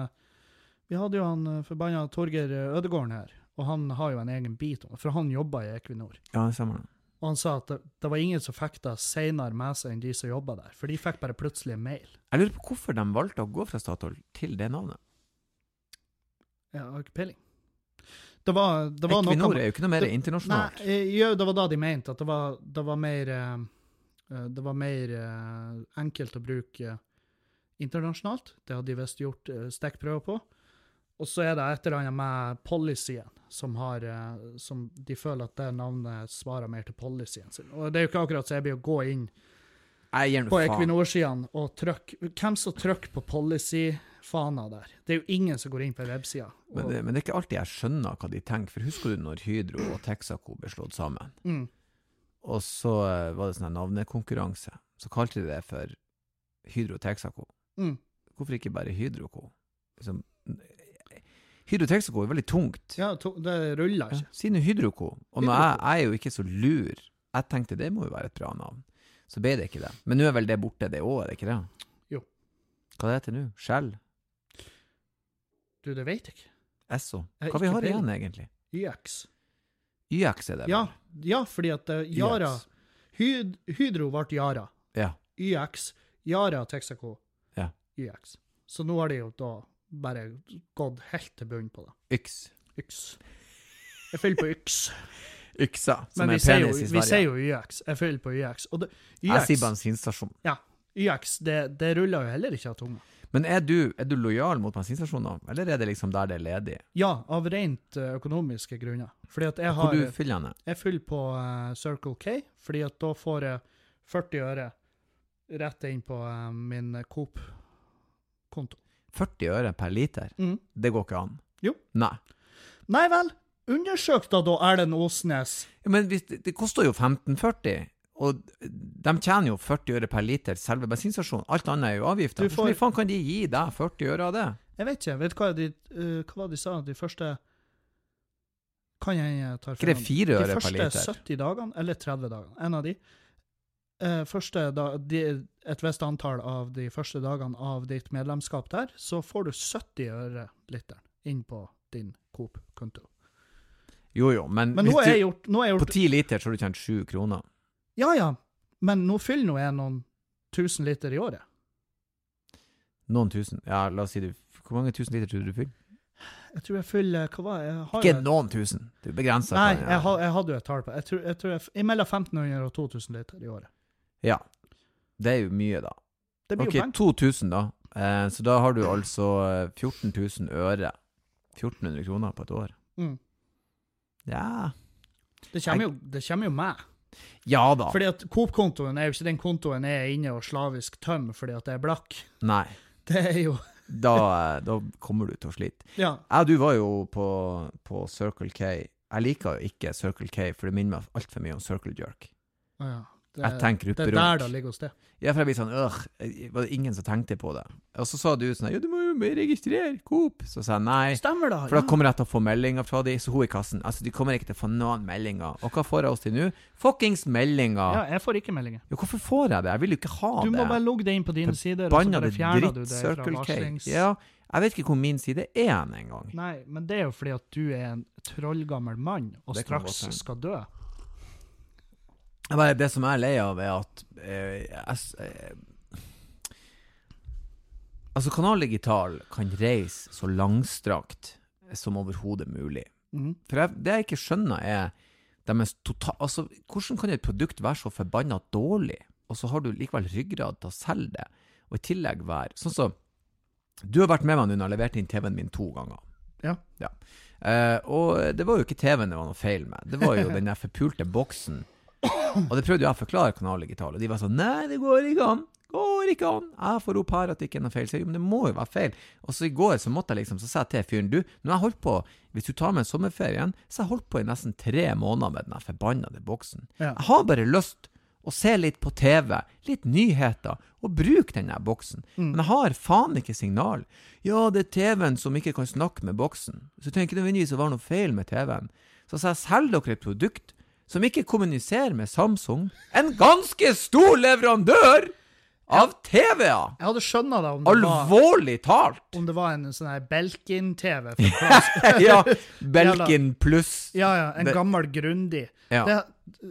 jo han forbannet Torger Ødegården her, og han har jo en egen bit, for han jobber i Equinor. Ja, det samme. Og han sa at det var ingen som fikk det senere med seg enn de som jobbet der, for de fikk bare plutselig en mail. Jeg lurer på hvorfor de valgte å gå fra Statoil til det navnet. Ja, ikke peiling. Det var Equinor er jo ikke noe mer internasjonalt. Nei, det var da de mente at det var mer enkelt å bruke internasjonalt. Det hadde de visst gjort stikkprøver på. Og så er det et eller annet med policyen, som de føler at det navnet svarer mer til policyen sin. Og det er jo ikke akkurat så jeg blir å gå inn på Equinor-siden og trykke. Hvem som trykker på policy-fana der? Det er jo ingen som går inn på websiden. Men det er ikke alltid jeg skjønner hva de tenker, for husker du når Hydro og Texaco ble slått sammen? Og så var det sånn en navnekonkurranse. Så kalte de det for Hydro Texaco. Hvorfor ikke bare Hydroco? Liksom... Hydro Texaco er veldig tungt. Ja, det ruller ikke. Ja, siden Hydroco. Og nå jeg er jo ikke så lur. Jeg tenkte det må jo være et bra navn. Så ble det ikke det. Men nå er vel det borte, det også, er det ikke det? Jo. Hva det heter nå? Shell? Du, det vet jeg ikke. Esso. Hva vi har igjen egentlig? YX. YX er det vel? Ja, fordi at Yara... Hydro ble Yara. Ja. YX. Yara Texaco. Ja. YX. Så nå har de jo da bare gått helt til bunn på det. Yx. Jeg fyller på Yx. Yksa, som er penis i Sverige. Vi sier jo YX. Jeg fyller på YX. Og jeg sier bensinstasjon. Ja, YX, det ruller jo heller ikke av tunga. Men er du lojal mot bensinstasjoner, eller er det liksom der det er ledig? Ja, av rent økonomiske grunner. Fordi at hvor du fyller den? Jeg fyller på Circle K, fordi at da får jeg 40 øre rett inn på min Coop-konto. 40 øre per liter? Det går ikke an. Jo. Nei vel, undersøk da Erlend Osnes. Ja, men det koster jo 15,40, og de tjener jo 40 øre per liter selve bensinstasjonen. Alt annet er jo avgifter. Hvor faen kan de gi deg 40 øre av det? Jeg vet ikke. Vet hva var de sa? De første... Kan jeg ta for dem? 4 øre per liter. De første 70 dagene, eller 30 dagene. En av de. Et visst antall av de første dagene av ditt medlemskap der, så får du 70 øre literen inn på din Coop-konto. Jo, men nå har jeg gjort på 10 liter så har du tjent 7 kroner. Ja, men nå fyller nå jeg noen 1000 liter i året. Noen tusen? Ja, la oss si det. Hvor mange 1000 liter tror du fyller? Jeg tror jeg fyller, hva var jeg? Ikke noen tusen, det begrenset. Nei, jeg hadde jo et tall på. Jeg tror jeg mellom 1500 og 2000 liter i året. Ja, det jo mye da. Det blir jo penger. 2000 da. Så da har du altså 14 000 øre. 1400 kroner på et år. Ja. Det kommer jo med. Ja da. Fordi at Coop-kontoen jo ikke den kontoen jeg er inne og slavisk tømmer fordi at jeg er blakk. Nei. Det jo... Da kommer du til å slite. Ja. Du var jo på Circle K. Jeg liker jo ikke Circle K, for det minner meg alt for mye om Circle Jerk. Ja. Jeg tenker det der da ligger hos det. Ja, for jeg blir sånn, var det ingen som tenkte på det. Og så sa du sånn, du må jo registrere Coop. Så sa jeg nei. Stemmer da. For da kommer jeg til å få meldinger fra de, så hun i kassen. Altså, de kommer ikke til å få noen meldinger. Og hva får jeg oss til nå? Fuckings meldinger. Ja, jeg får ikke meldinger. Jo, hvorfor får jeg det? Jeg vil jo ikke ha det. Du må bare logge det inn på dine sider, og så bare fjerner du det fra varslings... Ja, jeg vet ikke hvor min side en gang. Nei, men det jo fordi at du en trollgammel mann, og straks skal dø. Det som jeg lei av at altså Kanal Digital kan reise så langstrakt som overhodet mulig. For det jeg ikke skjønner altså, hvordan kan et produkt være så forbannet dårlig, og så har du likevel ryggrad til å selge det, og i tillegg være sånn så, du har vært med meg nå når jeg har levert inn TV-en min 2 ganger. Ja. Og det var jo ikke TV-en det var noe feil med, det var jo den der forpulte boksen. Og det prøvde jeg å forklare Kanal Digital, og de var sånn, nei, det går ikke an. Jeg får opp her at det ikke er noe feil. Så jeg, men det må jo være feil. Og så i går så måtte jeg liksom, så sa jeg til fyren, når jeg holdt på, hvis du tar med en sommerferien, så har jeg holdt på i nesten 3 måneder med den forbannede boksen. Ja. Jeg har bare lyst å se litt på TV, litt nyheter, og bruke denne boksen. Men jeg har faen ikke signal. Ja, det er TV-en som ikke kan snakke med boksen. Så jeg tenker det nødvendigvis å være noe feil med TV-en. Så sa jeg, selg dere et produkt som ikke kommuniserer med Samsung, en ganske stor leverandør av TV-er. Jeg hadde skjønnet det om det alvorlig talt. Om det var en sånn her Belkin-TV. Ja, Belkin pluss. Ja, en gammel grundig. Ja.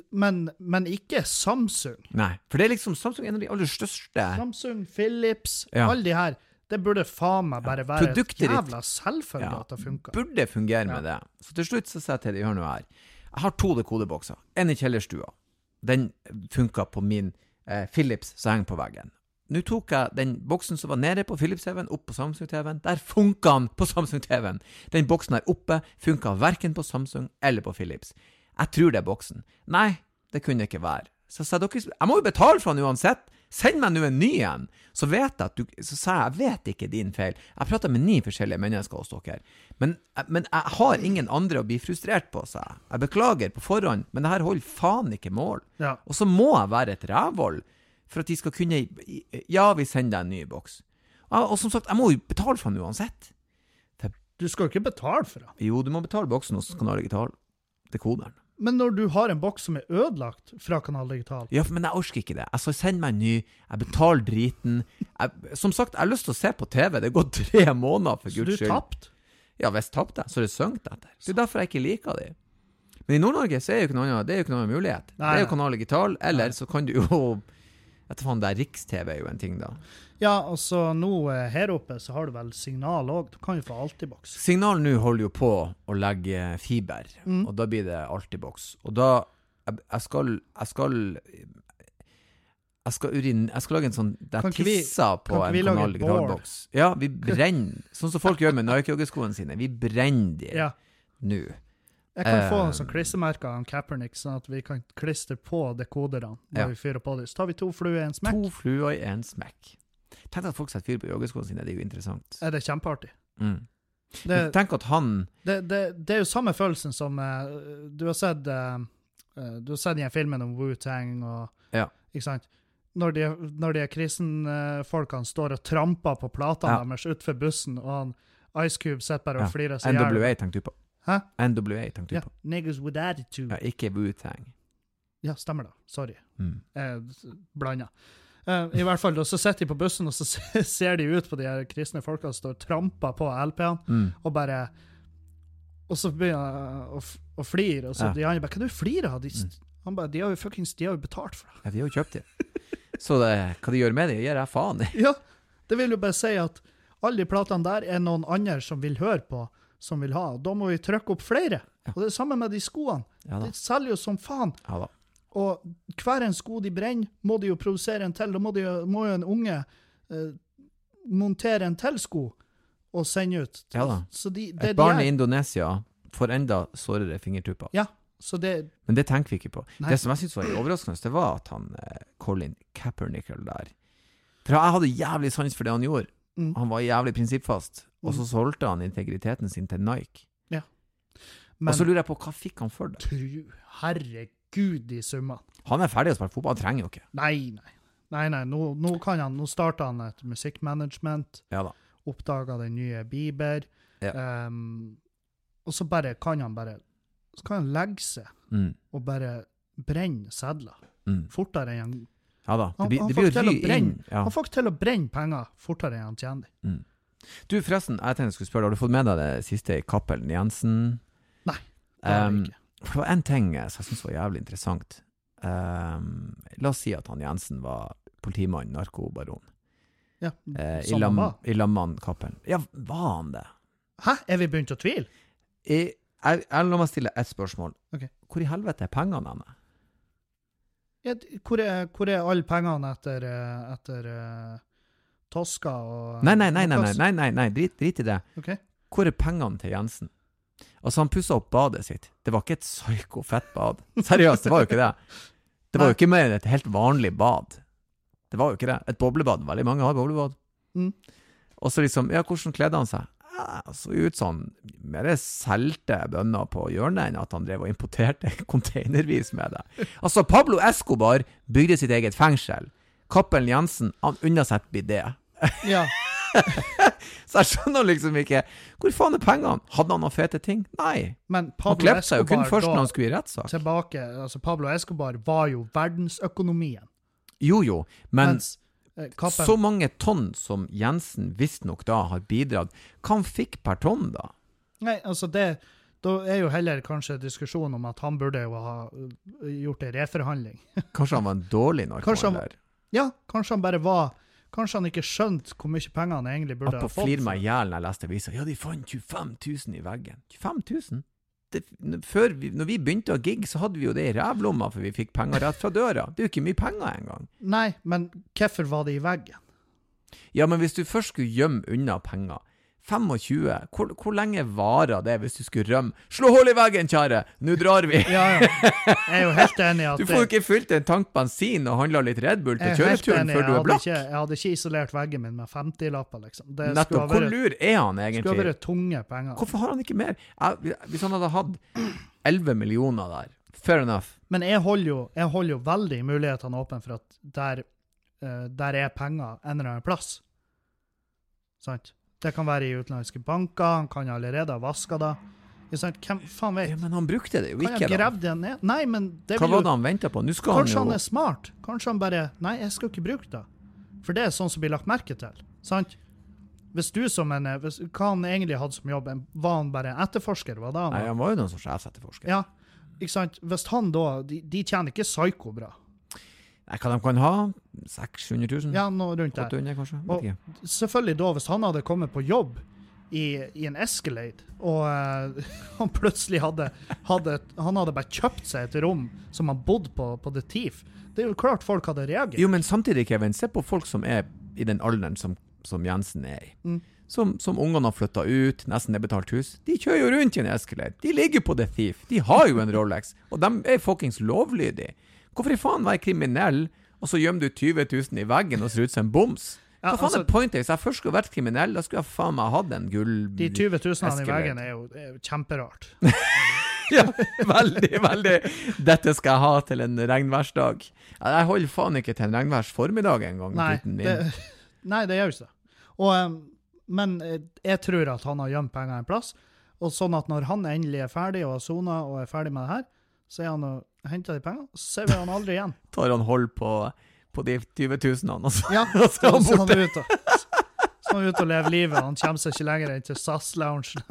Men ikke Samsung. Nei, for det er liksom Samsung en av de aller største. Samsung, Philips, alle de her. Det burde faen meg bare være et jævla selvfølge at det funker. Burde fungere med det. Så til slutt så sa jeg til deg, hør nå her. Jeg har 2 dekodebokser. En i kjellerstua. Den funket på min Philips som henger på veggen. Nå tok jeg den boksen som var nede på Philips-TV-en, opp på Samsung-TV-en. Der funket den på Samsung-TV-en. Den boksen her oppe funket hverken på Samsung eller på Philips. Jeg tror det er boksen. Nei, det kunne det ikke være. Så sa dere, jeg må jo betale for den uansett. Send meg nå en ny en. Så vet jeg at så sa jeg vet ikke din feil. Jeg pratet med 9 forskjellige mennesker hos dere. Men jeg har ingen andre å bli frustrert på, sa jeg. Jeg beklager på forhånd, men det her holder faen ikke mål. Ja. Og så må jeg være et rævhold for at de skal kunne, ja, vi sender deg en ny boks. Og som sagt, jeg må jo betale for den uansett. Du skal jo ikke betale for den. Jo, du må betale boksen hos Kanal Digital. Dekoderen. Men når du har en boks som er ødelagt fra Kanal Digital... Ja, men jeg orsker ikke det. Jeg skal sende meg en ny, jeg betaler driten. Som sagt, jeg har lyst til å se på TV. Det går 3 måneder for Guds skyld. Så du tapt? Ja, hvis tapt jeg, så er det søngt etter. Det er derfor jeg ikke liker det. Men i Nord-Norge så er jo ikke noe, det er jo ikke noe mulighet. Nei. Det er jo Kanal Digital, eller så kan du jo... Etter faen, det Riks-TV er jo en ting da. Ja, og så nå her oppe så har du vel signal også. Du kan jo få Altibox. Signal nå holder jo på å legge fiber, og da blir det Altibox. Og da, jeg skal lage en sånn, det er tissa på en Kanal Digital-boks. Ja, vi brenner, sånn som folk gjør med Nike-joggeskoene sine. Vi brenner de nå. Jeg kan få en sånn klissemerker av Kaepernick, sånn at vi kan klistre på dekoderne når vi fyrer på det. Så tar vi 2 fluer i en smekk. 2 fluer i en smekk. Tenk at folk setter fyr på joggeskoene sine, det er jo interessant. Det er kjempeartig. Tenk at han... Det er jo samme følelsen som du har sett i en filmen om Wu-Tang og ikke sant? Når de kristenfolkene står og tramper på platene deres utenfor bussen, og han Ice Cube sitter bare og flirer seg ihjel. NWA tenkte du på. Hæ? NWA tenkte du på. Niggas with attitude. Ja, ikke Wu-Tang. Ja, stemmer da. Sorry. Blanda. I hvert fall, så sitter de på bussen, og så ser de ut på de her kristne folkene som står og tramper på LP-ene, og bare... Og så begynner jeg å flire, og så de andre bare, hva du flirer av? Han bare, de har jo betalt for det. Ja, de har jo kjøpt det. Så hva de gjør med det, gir jeg faen i. Ja, det vil jo bare si at alle de platene der noen andre som vil høre på, som vil ha. Da må vi trykke opp flere. Ja. Og det samme med de skoene. Ja, de selger jo som faen. Ja da. Og hver en sko de brenner, må de jo produsere en til. Da må jo en unge montere en til sko og sende ut. Ja da. Et barn i Indonesia får enda sårere fingertupper. Ja. Men det tenker vi ikke på. Nei. Det som jeg synes var overraskende, det var at han Colin Kaepernick der. For jeg hadde jævlig sans for det han gjorde. Han var jævlig prinsippfast. Og så solgte han integriteten sin til Nike. Ja. Men, og så lurer jeg på, hva fikk han for det? Herregud i summa. Han ferdig å spille fotball, han trenger jo ikke. Nei. Nå starter han et musikkmanagement. Ja da. Oppdaget den nye Bieber. Ja. Og så kan han legge seg og bare brenne sedler. Fortere enn han... Ja da, det blir jo ry inn. Ja. Han får til å brenne penger fortere enn han tjener. Du, forresten, jeg tenkte jeg skulle spørre, har du fått med deg det siste i Cappelen Jensen? Nei, det har jeg ikke. For det var en ting som jeg synes var jævlig interessant. La oss si at han Jensen var politimann, narkobaron. Ja, som han var. I Lamman Cappelen. Ja, var han det? Hæ? Er vi begynt å tvile? Jeg la meg stille et spørsmål. Okay. Hvor i helvete pengene henne? Ja, hvor er alle pengene etter Tosca og... Nei, drit i det. Okay. Hvor er pengene til Jensen? Altså, han pusset opp badet sitt. Det var ikke et psyko-fett bad. Seriøst, det var jo ikke det. Det var jo ikke mer enn et helt vanlig bad. Det var jo ikke det. Et boblebad. Veldig mange har boblebad. Og så liksom, ja, hvordan kledde han seg? Så ut sånn, mer selte bønner på hjørnet enn at han drev og importerte containervis med det. Altså, Pablo Escobar bygde sitt eget fengsel. Cappelen Jensen, han unnsett bidé. Ja. Så jeg skjønner liksom ikke, hvor faen er pengene? Hadde han noen fete ting? Nei. Men han klepte seg jo kun først når han skulle i rettssak. Tilbake, altså Pablo Escobar var jo verdensøkonomien. Jo, men... Så mange tonn som Jensen visst nok da har bidratt. Hva han fikk per tonn da? Nei, altså da er jo heller kanskje diskusjon om at han burde jo ha gjort en reforhandling. Kanskje han var en dårlig narkomaner? Ja, kanskje han bare var... Kanskje han ikke skjønte hvor mye penger han egentlig burde ha fått. På flir meg ihjel når jeg leste avisa. Ja, de fant 25 000 i veggen. 25 000? Når vi begynte å gigge, så hadde vi jo det i rævlomma, for vi fikk penger rett fra døra. Det er jo ikke mye penger engang. Nei, men hvorfor var det i veggen? Ja, men hvis du først skulle gjemme unna penger, 25, hvor lenge varer det hvis du skulle rømme? Slå hull i veggen, kjære! Nå drar vi! Ja. Jeg er jo helt enig at... Du får jo ikke fylt en tank bensin og handlet litt Red Bull til kjøreturen før du er blakk. Jeg hadde ikke isolert veggen min med 50-lapper, liksom. Nettopp, hvor lur er han egentlig? Skulle ha vært tunge penger. Hvorfor har han ikke mer? Hvis han hadde hatt 11 millioner der, fair enough. Men jeg holder jo veldig mulighetene åpne for at der er penger en eller annen plass. Sant? Det kan være i utenlandske banker, han kan allerede ha vasket det. Hvem faen vet? Ja, men han brukte det jo ikke da. Kan jeg greve det ned? Nei, men det Hva var det han ventet på? Kanskje han er smart. Kanskje han bare, nei, jeg skal ikke bruke det. For det er sånn som blir lagt merke til. Sant? Hvis du som hva han egentlig hadde som jobb, var han bare etterforsker? Nei, han var jo noen som sjefsetterforsker. Ja, ikke sant? Hvis han da, de tjener ikke psyko bra. Nei, hva de kan ha? 600 000? Ja, noe rundt der. 800 kanskje? Og selvfølgelig da, hvis han hadde kommet på jobb i en Escalade, og han plutselig hadde bare kjøpt seg et rom som han bodde på The Thief, det er jo klart folk hadde reagert. Jo, men samtidig, Kevin, se på folk som er i den alderen som Jensen er i. Som ungene har flyttet ut, nesten nedbetalt hus. De kjører jo rundt i en Escalade. De ligger på The Thief. De har jo en Rolex, og de er fucking lovlydige. Hvorfor i faen være kriminell, og så gjemmer du 20 000 i veggen og ser ut som en boms? Hva faen er pointet? Hvis jeg først skulle vært kriminell, da skulle jeg faen meg hatt en gull... De 20 000 i veggen er jo kjemperart. Ja, veldig. Dette skal jeg ha til en regnværsdag. Jeg holder faen ikke til en regnværs formiddag en gang. Nei, det gjør jo ikke. Men jeg tror at han har gjemt penger en plass, og sånn at når han endelig er ferdig og har sonet og er ferdig med det her, så er han og henter de penger, så ser vi han aldri igjen. Tar han hold på de 20 000, altså. Ja, så er han borte. Han er ute og lever livet, han kommer seg ikke lenger inn til SAS-loungen.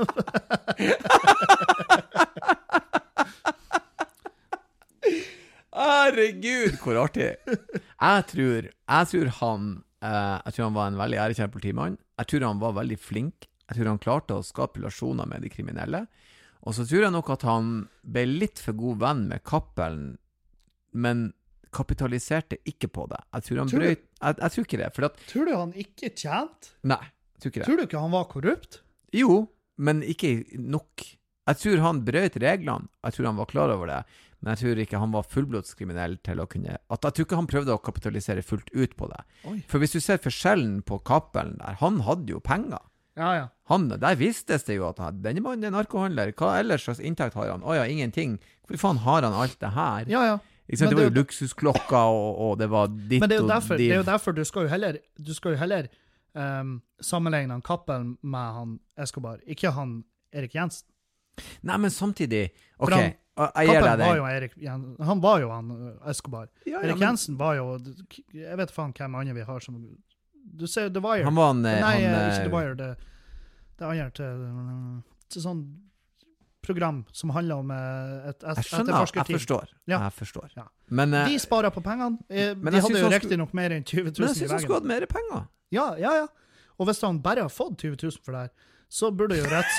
Herregud, hvor artig. Jeg tror han var en veldig ærekjent politimann. Jeg tror han var veldig flink. Jeg tror han klarte å skape relasjoner med de kriminelle. Og så tror jeg nok at han ble litt for god venn med Cappelen, men kapitaliserte ikke på det. Jeg tror han brøt... Jeg tror ikke det, for at... Tror du han ikke tjente? Nei, jeg tror ikke det. Tror du ikke han var korrupt? Jo, men ikke nok. Jeg tror han brøt reglene. Jeg tror han var klar over det. Men jeg tror ikke han var fullblodskriminell til å kunne... Jeg tror ikke han prøvde å kapitalisere fullt ut på det. Oi. For hvis du ser forskjellen på Cappelen der, han hadde jo penger. Ja. Der vistes det jo at denne mannen er narkohandler. Hva ellers slags inntekt har han? Åja, ingenting. Hvor faen har han alt det her? Ja. Det var jo luksusklokker, og det var ditt men det er jo derfor du skal jo heller sammenligne han Cappelen med han Escobar, ikke han Erik Jensen. Nei, men samtidig... Ok, Cappelen var jo Erik Jensen. Han var jo han Escobar. Ja, Erik Jensen var jo... Jeg vet faen hvem andre vi har som... Du ser The Wire. Han var ikke The Wire, det er annet til sånn program som handler om etterforskerteam. Jeg forstår. Ja. Men, de sparer på pengene. De hadde jo riktig nok mer enn 20 000 i veggen. Men jeg synes han skulle hatt mer penger. Ja. Og hvis han bare har fått 20 000 for det her, så burde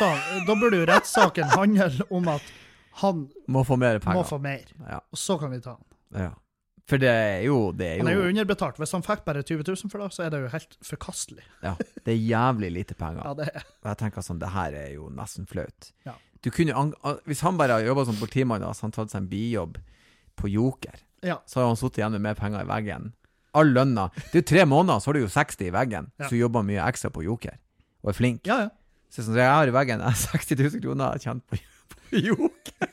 jo rettssaken handle om at han må få mer penger. Må få mer. Ja. Og så kan vi ta han. Ja. For det er jo... Han er jo underbetalt. Hvis han fikk bare 20 000 for det, så er det jo helt forkastelig. Ja, det er jævlig lite penger. Ja, det er. Og jeg tenker sånn, det her er jo nesten flaut. Ja. Du kunne, hvis han bare jobbet som politimann, så han tatt seg en bijobb på Joker, så har han suttet igjen med mer penger i veggen. All lønna. Det er jo 3 måneder, så har du jo 60 i veggen, så du jobber mye ekstra på Joker, og er flink. Ja. Så sånn, jeg har i veggen 60 000 kroner kjent på Joker.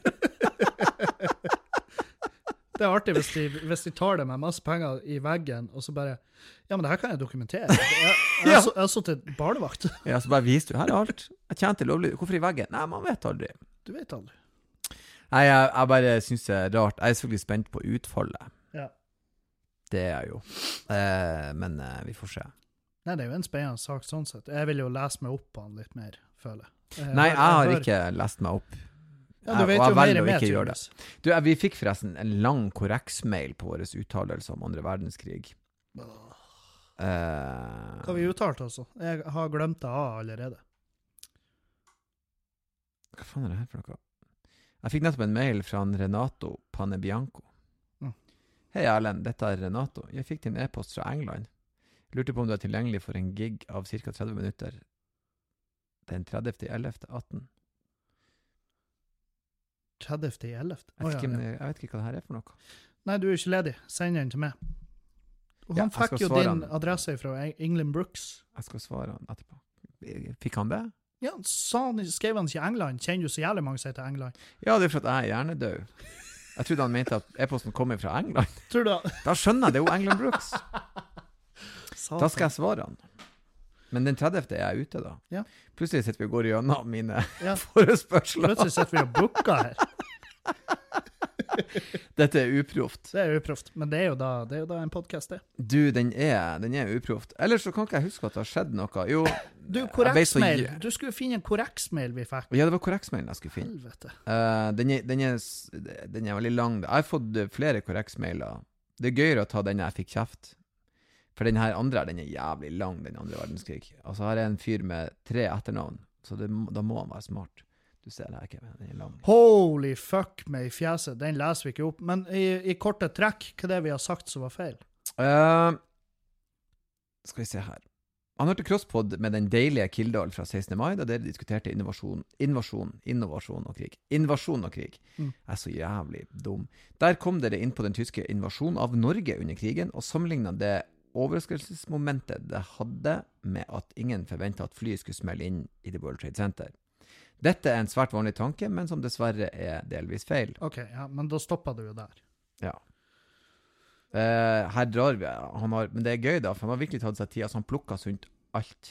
Det er artig hvis de tar det med masse penger i veggen, og så bare, ja, men det her kan jeg dokumentere. Jeg har suttet barnevakt. Ja, så bare viser du, her er alt. Jeg tjente lovlig. Hvorfor i veggen? Nei, man vet aldri. Du vet aldri. Nei, jeg bare synes det er rart. Jeg er selvfølgelig spent på utfallet. Ja. Det er jeg jo. Men vi får se. Nei, det er jo en spennende sak sånn sett. Jeg vil jo lese meg opp på han litt mer, føler jeg. Nei, jeg har ikke lest meg opp. Ja, du vet jo mer med til det. Du, vi fikk forresten en lang korreksmail på våres uttalelse om 2. verdenskrig. Hva vi uttalt altså? Jeg har glemt det allerede. Hva faen er det her for noe? Jeg fikk nettopp en mail fra Renato Panebianco. Hei Erlend, dette er Renato. Jeg fikk din e-post fra England. Lurte på om du er tilgjengelig for en gig av cirka 30 minutter den 30.11.18. 30.11. Jeg vet ikke hva det her er for noe. Nei, du er ikke ledig. Send den til meg. Og han fikk jo din adresse fra England Brooks. Jeg skal svare han etterpå. Fikk han det? Ja, skrev han ikke England. Kjenner jo så jævlig mange seg til England. Ja, det er for at jeg er hjernedød. Jeg trodde han mente at e-posten kommer fra England. Tror du? Da skjønner jeg, det er jo England Brooks. Da skal jeg svare han. Men den 30. er jeg ute da. Ja. Plutselig sitter vi og går gjennom mine forespørsler. Plutselig sitter vi og booker her. Dette er uproft. Det er uproft, men det er jo da en podcast det. Du, den er uproft. Ellers så kan ikke jeg huske at det har skjedd noe. Jo, du, korreksmail. Du skulle finne en korreksmail vi fikk. Ja, det var korreksmailen jeg skulle finne. Helvete. Den er veldig lang. Jeg har fått flere korreksmailer. Det er gøyere å ta den jeg fikk kjeft. For den her andre, den er jævlig lang, den 2. verdenskrig. Og så har jeg en fyr med 3 etternavn, så da må han være smart. Du ser det her, Kevin, den er lang. Holy fuck meg i fjeset, den leser vi ikke opp. Men i korte trekk, hva er det vi har sagt som var feil? Skal vi se her. Han hørte Crosspod med den deilige Kildahl fra 16. mai, da dere diskuterte invasjon og krig. Invasjon og krig. Jeg er så jævlig dum. Der kom dere inn på den tyske invasjonen av Norge under krigen, og sammenlignet det overraskelsesmomentet det hadde med at ingen forventet at flyet skulle smelle inn i The World Trade Center. Dette er en svært vanlig tanke, men som dessverre er delvis feil. Ok, ja, men da stoppet du jo der. Ja. Her drar vi, men det er gøy da, for han har virkelig tatt seg tid, så han plukket rundt alt.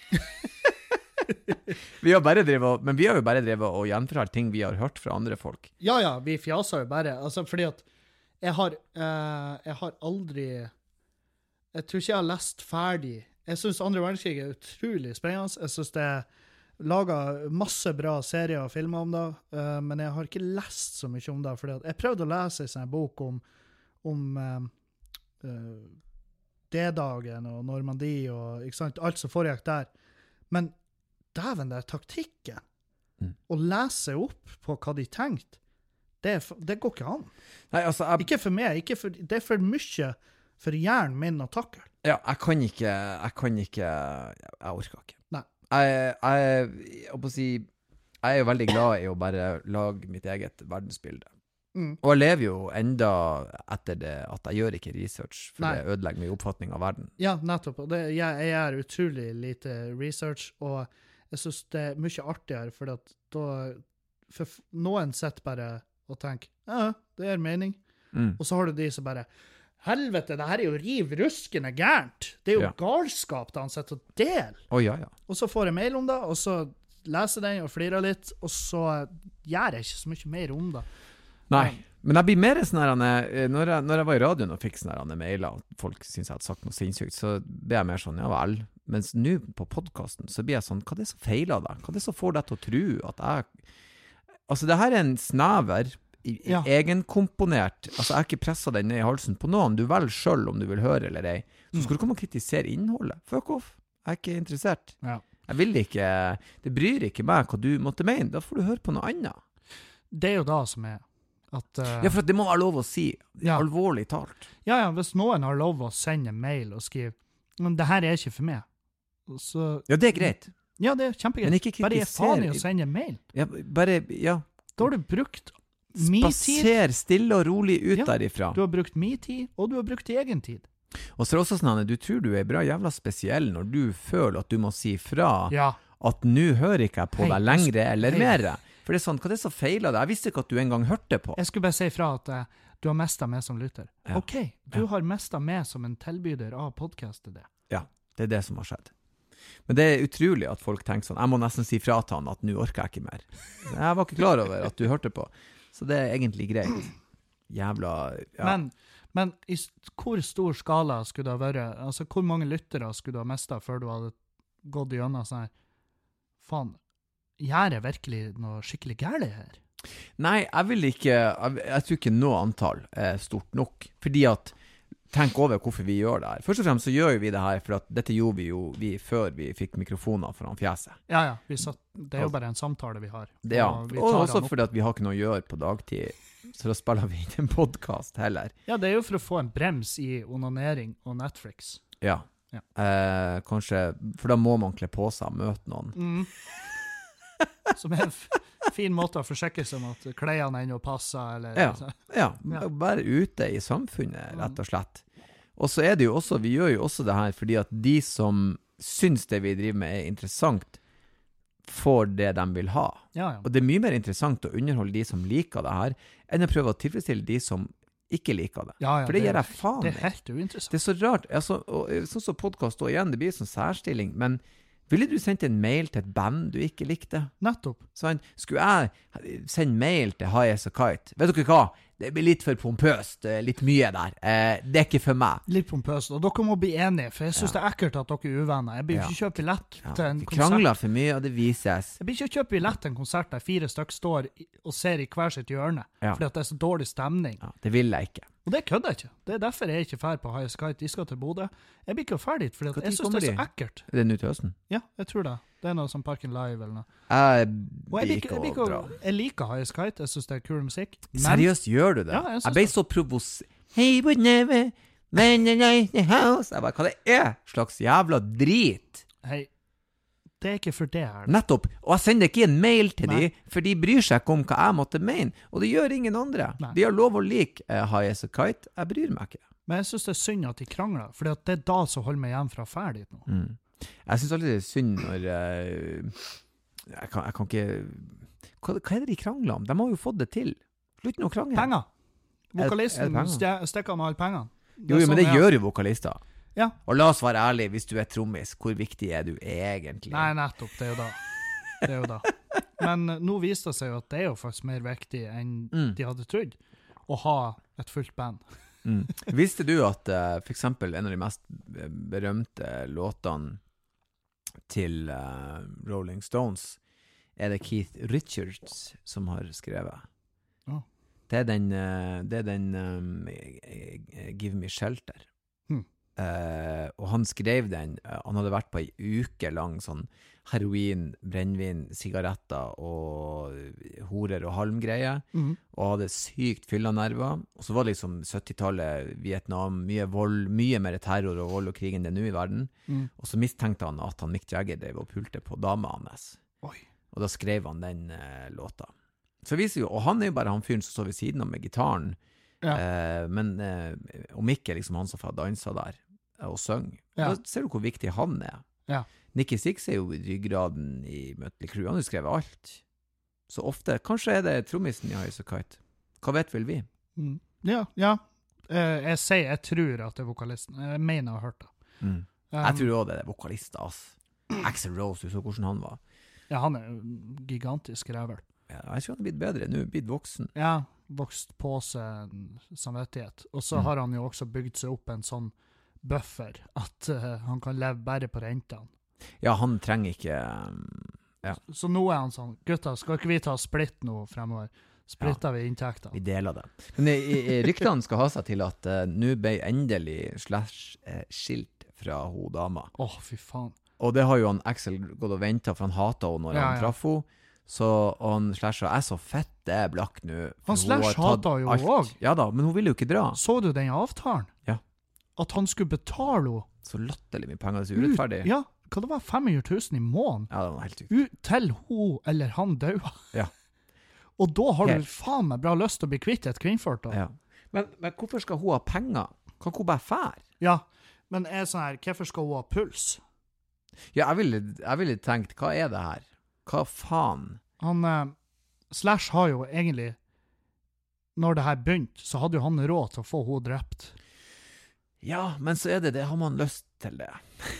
Vi har jo bare drevet og gjenfortalt ting vi har hørt fra andre folk. Ja, vi fjaser jo bare, altså fordi at jeg har aldri... Jeg tror ikke jeg har lest ferdig Jeg synes andre verdenskrig utrolig spennende. Jeg synes det laget masse bra serier og filmer om det, men jeg har ikke lest så mye om det, for jeg prøvde å lese en sånn bok om D-dagen og Normandie og ikke sant, alt som foregikk der. Men dæven der taktikken, å lese opp på hva de tenkte, det går ikke an. Nei, altså, ikke for meg, det er for mye for hjernen min å takle. Ja, jeg kan ikke, jeg orker ikke. Nei. Jeg er jo veldig glad i å bare lage mitt eget verdensbilde. Og jeg lever jo enda etter det at jeg gjør ikke research, for det ødelegger min oppfatning av verden. Ja, nettopp. Jeg er utrolig lite research, og jeg synes det er mye artigere, for noen sitter bare og tenker, ja, det er mening. Og så har du de som bare, helvete, det her er jo riv ruskende gærent. Det er jo galskap da han sitter og deler. Ja. Og så får jeg mail om det, og så leser den og flirer litt, og så gjør jeg ikke så mye mer om det. Nei, men jeg blir mer sånn her, når jeg var i radioen og fikk sånne her mailer, og folk synes jeg hadde sagt noe sinnssykt, så ble jeg mer sånn, ja vel. Mens nå på podcasten så blir jeg sånn, hva er det som feiler deg? Hva er det som får deg til å tro at jeg... Altså, det her er en snever, egenkomponert, altså jeg har ikke presset den ned i halsen på noen, du velger selv om du vil høre eller ei. Så skal du komme og kritisere innholdet. Fuck off, jeg er ikke interessert. Ja. Jeg vil ikke, det bryr ikke meg hva du måtte mene, da får du høre på noe annet. Det er jo da som er at... ja, for det må være lov å si, alvorlig talt. Ja, hvis noen har lov å sende mail og skrive, men det her er ikke for meg. Så, ja, det er greit. Ja, det er kjempegreit. Men ikke kritisere. Bare faen i å sende mail. Ja, Da har du brukt min tid. Spaser stille og rolig ut derifra. Du har brukt min tid, og du har brukt egen tid. Og så er det også sånn, du tror du er bra jævla spesiell når du føler at du må si fra at nå hører ikke jeg på deg lengre eller mer. For det er sånn, hva er det som feiler deg? Jeg visste ikke at du engang hørte på. Jeg skulle bare si fra at du har mistet meg som lytter. Ja. Ok, du har mistet meg som en tilbyder av podcastet det. Ja, det er det som har skjedd. Men det er utrolig at folk tenker sånn, jeg må nesten si fra til han at nå orker jeg ikke mer. Jeg var ikke klar over at du hørte på. Så det er egentlig greit. Jævla... Ja. Men i hvor stor skala skulle det ha vært? Altså, hvor mange lyttere skulle du ha mistet før du hadde gått gjennom sånn her? Faen, gjør jeg virkelig noe skikkelig gærlig her? Nei, jeg tror ikke noe antall er stort nok. Fordi at, tenk over hvorfor vi gjør det her. Først og fremst så gjør vi det her, for at dette gjorde vi før vi fikk mikrofoner foran fjeset. Ja, det er jo bare en samtale vi har. Ja, og også fordi at vi har ikke noe å gjøre på dagtid, så da spiller vi ikke en podcast heller. Ja, det er jo for å få en brems i onanering og Netflix. Ja. Kanskje, for da må man kle på seg og møte noen. Som er en fin måte å forsikre seg om at klærne ennå passer, eller... bare ute i samfunnet, rett og slett. Og så er det jo også, vi gjør jo også det her fordi at de som syns det vi driver med er interessant, får det de vil ha. Og det er mye mer interessant å underholde de som liker det her, enn å prøve å tilfredsstille de som ikke liker det. For det gjør jeg faen. Det er helt uinteressant. Det er så rart. Altså, sånn som podcast og igjen, det blir sånn særstilling, men ville du sendt en mail til et band du ikke likte? Nettopp. Sånn, skulle jeg sende mail til High as a Kite? Vet dere hva? Det blir litt for pompøst, litt mye der. Det er ikke for meg. Litt pompøst, og dere må bli enige, for jeg synes det er ekkelt at dere er uvenner. Jeg blir ikke kjøpt billett til en konsert. Vi krangler for mye, og det vises. Jeg blir ikke kjøpt billett til en konsert der 4 stykker står og ser i hver sitt hjørne, fordi at det er så dårlig stemning. Ja, det vil jeg ikke. Og det kødder jeg ikke. Det er derfor jeg ikke ferdig på High as a Kite. De skal til Bodø. Jeg blir ikke ferdig, for jeg synes det er så ekkelt. Er det nå til høsten? Ja, jeg tror det. Det er noe som Parken Live eller noe. Jeg liker High as a Kite. Jeg synes det er kul musikk. Seriøst, gjør du det? Ja, jeg ble så Hey, would never when the house. Jeg bare, hva det er? Slags jævla drit. Hei, det er ikke for det her. Nettopp. Og jeg sender ikke en mail til de, for de bryr seg ikke om hva jeg måtte mene. Og det gjør ingen andre. Nei. De har lov å like High as a Kite. Jeg bryr meg ikke. Men jeg synes det er synd at de krangler, for det er da som holder meg igjen fra ferdig nå. Jeg synes alltid det er synd når jeg kan ikke hva er det de krangler om? De har jo fått det til. Slutt nå å krangle. Penger. Vokalisten stikker med alle pengene. Jo, men det gjør jo vokalister. Ja. Og la oss være ærlige, hvis du er trommis, hvor viktig er du egentlig? Nei, nettopp, det er jo da. Men nå viste det seg jo at det er jo faktisk mer viktig enn de hadde trodd, å ha et fullt band. Visste du at for eksempel en av de mest berømte låtene til Rolling Stones er det Keith Richards som har skrevet? Oh. Det er den Give Me Shelter. Og han skrev den, han hadde vært på en uke lang sånn heroin, brennvin, sigaretter og horer og halmgreier, og hadde sykt fyllenerver. Og så var det liksom 70-tallet, Vietnam, mye vold, mye mer terror og vold og krig enn det nå i verden. Og så mistenkte han at han Mick Jagger drev og pulte på dama hans. Oi. Og da skrev han den låta. Så viser jo, og han er jo bare han fyren som står ved siden av med gitaren, men og Mick er liksom han som får dansa der og søng. Da ser du hvor viktig han er. Ja. Nicky Six er jo ryggraden i Mötley Crüe. Han har jo skrevet alt. Så ofte, kanskje er det trommisen i Highasakite. Hva vet vel vi? Ja. Jeg tror at det er vokalisten. Jeg mener jeg har hørt det. Jeg tror også det er vokalisten, ass. Axl Rose, du så hvordan han var. Ja, han er gigantisk rævel. Ja, jeg tror han er blitt bedre nå, blitt voksen. Ja, vokst på seg samvittighet. Og så har han jo også bygd seg opp en sånn buffer, at han kan leve bare på rentene. Ja, han trenger ikke... Så nå er han sånn, gutter, skal ikke vi ta splitt nå fremover? Splitter vi inntektene? Vi deler det. Men ryktene skal ha seg til at nå ble endelig skilt fra ho dama. Fy faen. Og det har jo han Axel gått og ventet, for han hatet henne når han traff henne. Så han Slash er så fett, det er blakk nå. Han Slash hatet jo også. Ja da, men hun ville jo ikke dra. Så du den avtalen? Ja. At han skulle betale henne. Så latterlig mye penger, det er så urettferdig. Ja, hva det var 500 000 i måneden? Ja, det var helt sykt. Til hun eller han døde. Ja. Og da har du faen meg bra lyst til å bli kvitt et kvinnfolk da. Ja. Men hvorfor skal hun ha penger? Kan hun bare fære? Ja, men sånn her, hvorfor skal hun ha puls? Ja, jeg ville tenkt, hva er det her? Hva faen? Han, Slash har jo egentlig, når det her begynte, så hadde jo han råd til å få henne drept. Ja, men så er det, har man lyst til det.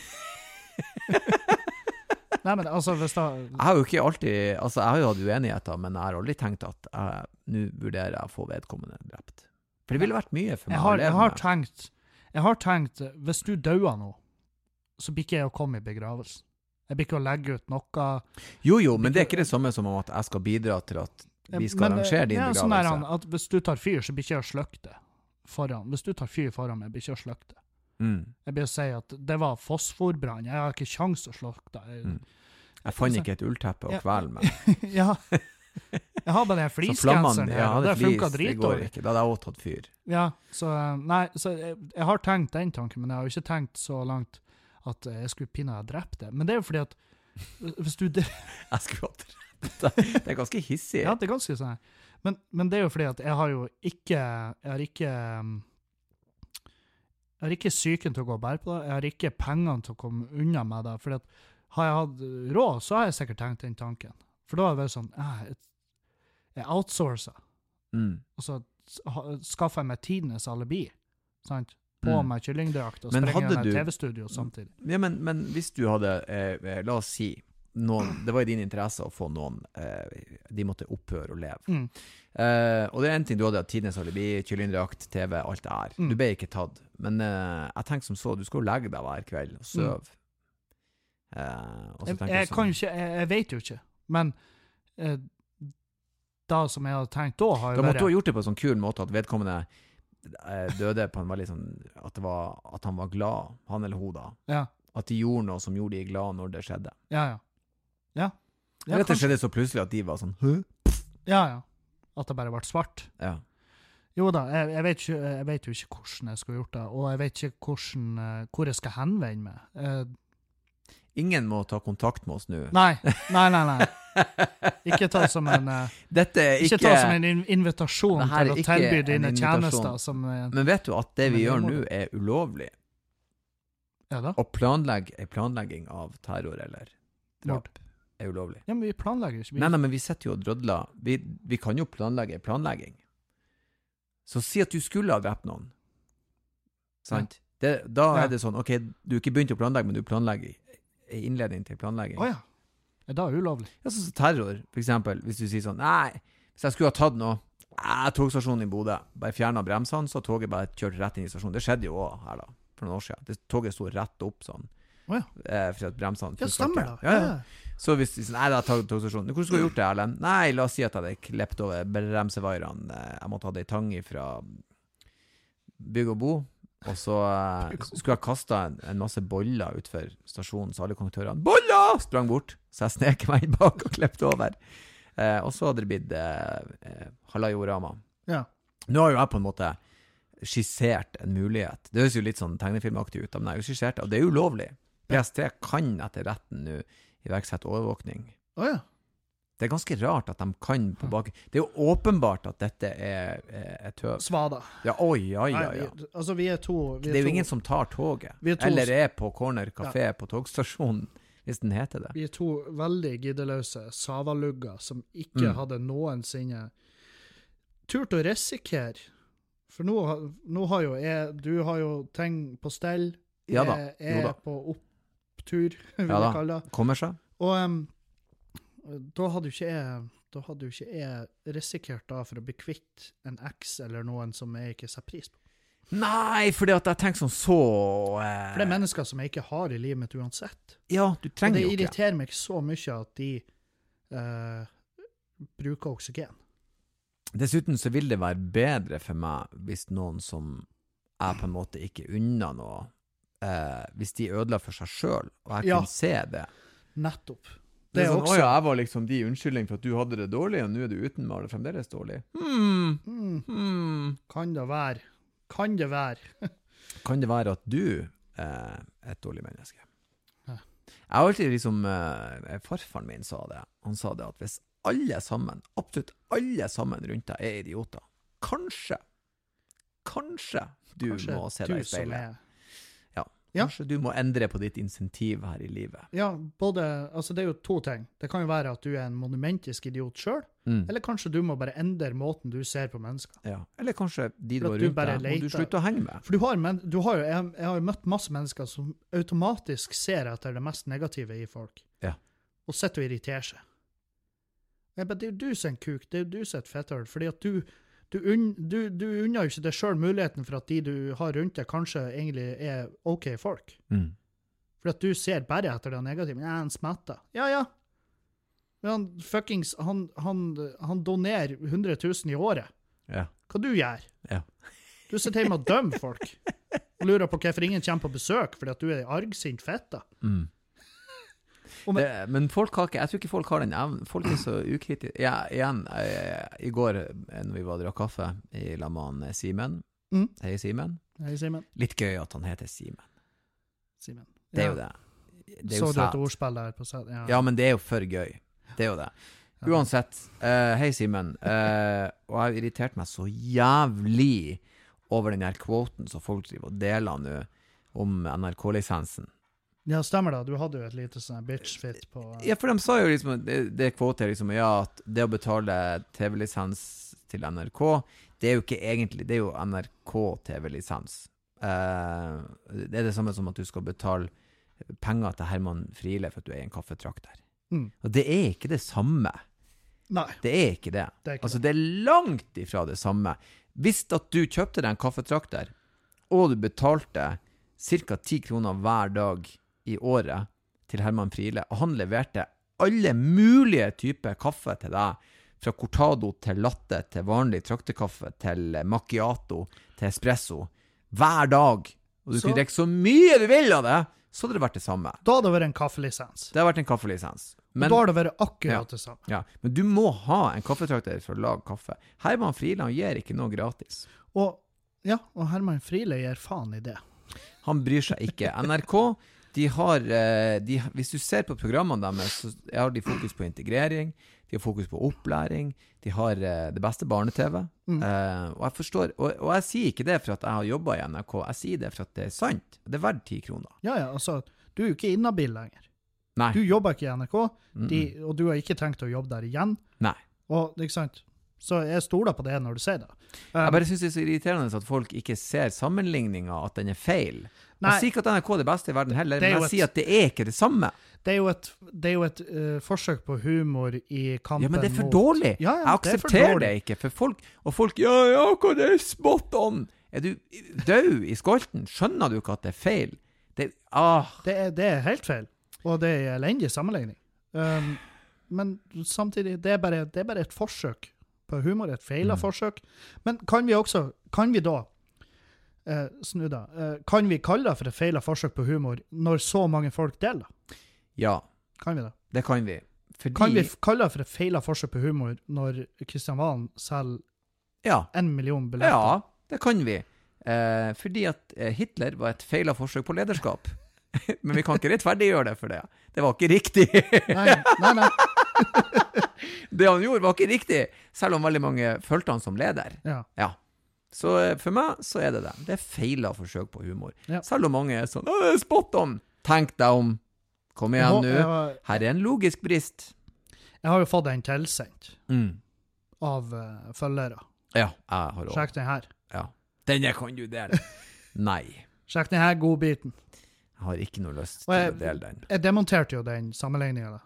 Nei, men altså, hvis da... Jeg har jo ikke alltid, altså jeg har jo hatt uenigheter, men jeg har aldri tenkt at nå vurderer jeg å få vedkommende drept. For det ville vært mye for meg å leve med. Jeg har tenkt, hvis du døde nå, så blir ikke jeg å komme i begravelsen. Jeg blir ikke å legge ut noe... Jo, men det er ikke det samme som at jeg skal bidra til at vi skal arrangere din begravelse. Sånn er han, at hvis du tar fyr, så blir ikke jeg å sløkke det foran. Hvis du tar fyr foran meg, blir ikke å sløkke det. Jeg blir å si at det var fosforbrann. Jeg har ikke sjans å sløkke det. Jeg fant ikke et ullteppe å kvele med. Ja. Jeg har bare den flisgenseren her, og det funker dritdårlig. Da hadde jeg også tatt fyr. Ja, så jeg har tenkt den tanken, men jeg har jo ikke tenkt så langt at jeg skulle pinne ha drept det. Men det er jo fordi at hvis du... Jeg skulle ha drept det. Det er ganske hissig. Ja, det er ganske sånn. Men det er jo fordi at jeg har jo ikke... Jeg har ikke psyken til å gå og bære på det. Jeg har ikke pengene til å komme unna med det. Fordi at har jeg hatt råd, så har jeg sikkert tenkt den tanken. For da er det vært sånn, jeg outsourcer. Og så skaffer jeg meg tidenes alibi. Sant? På meg kyllingdrakt og sprenger meg TV-studio samtidig. Ja, men hvis du hadde, la oss si, det var i din interesse å få noen, de måtte opphøre og leve. Og det er en ting du hadde, tidenes alibi, kyllingdrakt, TV, alt det her. Du ble ikke tatt. Men jeg tenker som så, du skal jo legge deg hver kveld og søv. Jeg vet jo ikke, men da som jeg hadde tenkt da har jo da måtte du ha gjort det på en sånn kul måte at vedkommende døde på en veldig sånn at han var glad, han eller hun da. Ja. At de gjorde noe som gjorde de glad når det skjedde. Ja. Eller at det skjedde så plutselig at de var sånn Ja. At det bare ble svart. Ja. Jo da, jeg vet jo ikke hvordan jeg skulle gjort det, og jeg vet ikke hvor jeg skal henvende meg. Ingen må ta kontakt med oss nå. Nei. Ikke ta som en ikke ta som en invitasjon til å tilby dine tjenester. Men vet du at det vi gjør nå er ulovlig? Ja da. Å planlegging av terror eller drap er ulovlig. Ja, men vi planlegger ikke. Nei, men vi setter jo og drødler. Vi kan jo planlegge planlegging. Så si at du skulle ha drept noen. Sant? Da er det sånn, ok, du har ikke begynt å planlegge, men du planlegger i innledning til planlegging. Åja, er det ulovlig? Ja, så terror, for eksempel, hvis du sier sånn, nei, hvis jeg skulle ha tatt noe, Togstasjonen i Bodø. Bare fjernet bremsene, så toget bare kjørte rett inn i stasjonen. Det skjedde jo også her da, for noen år siden. Toget stod rett opp sånn. For at bremsene... Ja, stemmer da. Ja. Så hvis nei, da tar togstasjonen. Hvordan skulle du gjort det, Erlend? Nei, la oss si at jeg hadde klept over bremsevaierne. Jeg måtte ha det i tangi fra Bygg og Bo. Og så skulle jeg kastet en masse boller utfor stasjonen, så alle konduktørene boller! Sprang bort, så jeg sneker meg bak og klepte over. Og så hadde det blitt Hallajorama. Ja. Nå har jo jeg på en måte skissert en mulighet. Det høres jo litt sånn tegnefilmaktig ut, men jeg har jo skissert det, og det er jo lovlig. PST kan etter retten nå iverksette overvåkning. Ja. Det er ganske rart at de kan på bak. Det er jo åpenbart at dette er tøv. Svada. Ja, ja. Altså, vi er to... det er jo ingen som tar toget. Eller er på Corner Café på togstasjonen, hvis den heter det. Vi er to veldig giddeløse savalugger som ikke hadde noensinne turt å risikere. For nå har jo du har jo ting på stell. Ja da. Jeg er på opptur, vil jeg kalle det. Kommer seg. Og da hadde jo ikke jeg risikert da for å bli kvitt en eks eller noen som jeg ikke ser pris på. Nei, fordi at jeg tenker sånn så... For det er mennesker som jeg ikke har i livet mitt uansett. Ja, du trenger jo ikke. Og det irriterer meg så mye at de bruker oksygen. Dessuten så vil det være bedre for meg hvis noen som er på en måte ikke unna noe, hvis de ødela for seg selv, og jeg kan se det. Nettopp. Det er sånn, også... jeg var liksom de unnskyldning for at du hadde det dårlig, og nå er du uten meg, og det er fremdeles dårlig. Kan det være? Kan det være at du er et dårlig menneske? Ja. Jeg har alltid liksom, farfaren min sa det. Han sa det at hvis alle sammen, absolutt alle sammen rundt deg er idioter, kanskje du må se deg i speilet. Kanskje du må endre på ditt insentiv her i livet. Ja, altså det er jo to ting. Det kan jo være at du er en monumentisk idiot selv, eller kanskje du må bare endre måten du ser på mennesker. Ja, eller kanskje de du har rundt deg, må du slutte å henge med. For jeg har jo møtt masse mennesker som automatisk ser etter det mest negative i folk. Ja. Og sitter og irriterer seg. Det er jo du som er en kuk, det er jo du som er et fettøl, fordi at du unner jo ikke deg selv muligheten for at de du har rundt deg kanskje egentlig er ok folk. For at du ser bare etter det negative. Ja, han smetter. Ja. Men han donerer 100 000 i året. Ja. Hva du gjør? Ja. Du sitter hjemme og dømmer folk. Og lurer på hvorfor ingen kommer på besøk, fordi at du er argsint fetta. Men folk har ikke, jeg tror ikke folk har den evnen. Folk er så ukritiske. Ja, igjen, i går når vi var og drakk kaffe i lag med Simen. Hei Simen. Litt gøy at han heter Simen. Det er jo det. Så du et ordspill der på sett? Ja, men det er jo for gøy. Det er jo det. Uansett, hei Simen. Og jeg har irritert meg så jævlig over den her kvoten som folk driver og deler nå om NRK-lisensen. Ja, stemmer da. Du hadde jo et lite sånn bitch-fit på... Ja, for de sa jo liksom, det kvotet liksom, ja, at det å betale TV-lisens til NRK, det er jo ikke egentlig, det er jo NRK-TV-lisens. Det er det samme som at du skal betale penger til Herman Friele for at du er i en kaffetrakter. Og det er ikke det samme. Nei. Det er ikke det. Altså, det er langt ifra det samme. Hvis at du kjøpte deg en kaffetrakter, og du betalte cirka 10 kroner hver dag i året til Herman Friele, og han leverte alle mulige typer kaffe til deg, fra cortado til latte, til vanlig traktekaffe, til macchiato, til espresso, hver dag, og du kunne drikke så mye du vil av det, så hadde det vært det samme. Da hadde det vært en kaffelisens. Det hadde vært en kaffelisens. Men, og da hadde det vært akkurat det samme. Ja, men du må ha en kaffetrakter for å lage kaffe. Herman Friele, han gir ikke noe gratis. Og Herman Friele gir faen i det. Han bryr seg ikke. NRK, hvis du ser på programmene deres, så har de fokus på integrering, de har fokus på opplæring, de har det beste barne-TV. Og jeg forstår, og jeg sier ikke det for at jeg har jobbet i NRK, jeg sier det for at det er sant. Det er verdt 10 kroner. Ja, altså, du er jo ikke inhabil lenger. Nei. Du jobber ikke i NRK, og du har ikke tenkt å jobbe der igjen. Nei. Og, ikke sant? Så jeg stoler på det når du sier det. Jeg bare synes det så irriterende at folk ikke ser sammenligningen, at den feil. Jeg sier ikke at NRK er det beste i verden heller, men jeg sier at det ikke det samme. Det er jo et forsøk på humor i kampen mot... Ja, men det for dårlig. Ja, jeg aksepterer det ikke, for folk, hva det spot on? Du død i skolten? Skjønner du ikke at det feil? Det helt feil, og det elendig sammenligning. Men samtidig, det er bare et forsøk på humor, et feilet forsøk. Men kan vi da snu da, kan vi kalle det for et feilet forsøk på humor når så mange folk deler? Ja. Kan vi det? Det kan vi. Kan vi kalle det for et feilet forsøk på humor når Kristian Valen selger 1 million billetter? Ja, det kan vi. Fordi at Hitler var et feilet forsøk på lederskap. Men vi kan ikke rettferdiggjøre det for det. Det var ikke riktig. Nei. Det han gjorde var ikke riktig, selv om veldig mange følte han som leder. Ja. Så for meg så er det. Det er feilet forsøk på humor. Ja. Selv om mange er sånn, spot on! Tenk deg om. Kom igjen nå. Her er en logisk brist. Jeg har jo fått en tilsendt av følgere. Ja, jeg har også. Sjekk den her. Ja. Denne kan du dele. Nei. Sjekk den her godbiten. Jeg har ikke noe lyst til å dele den. Jeg demonterte jo den sammenligningen.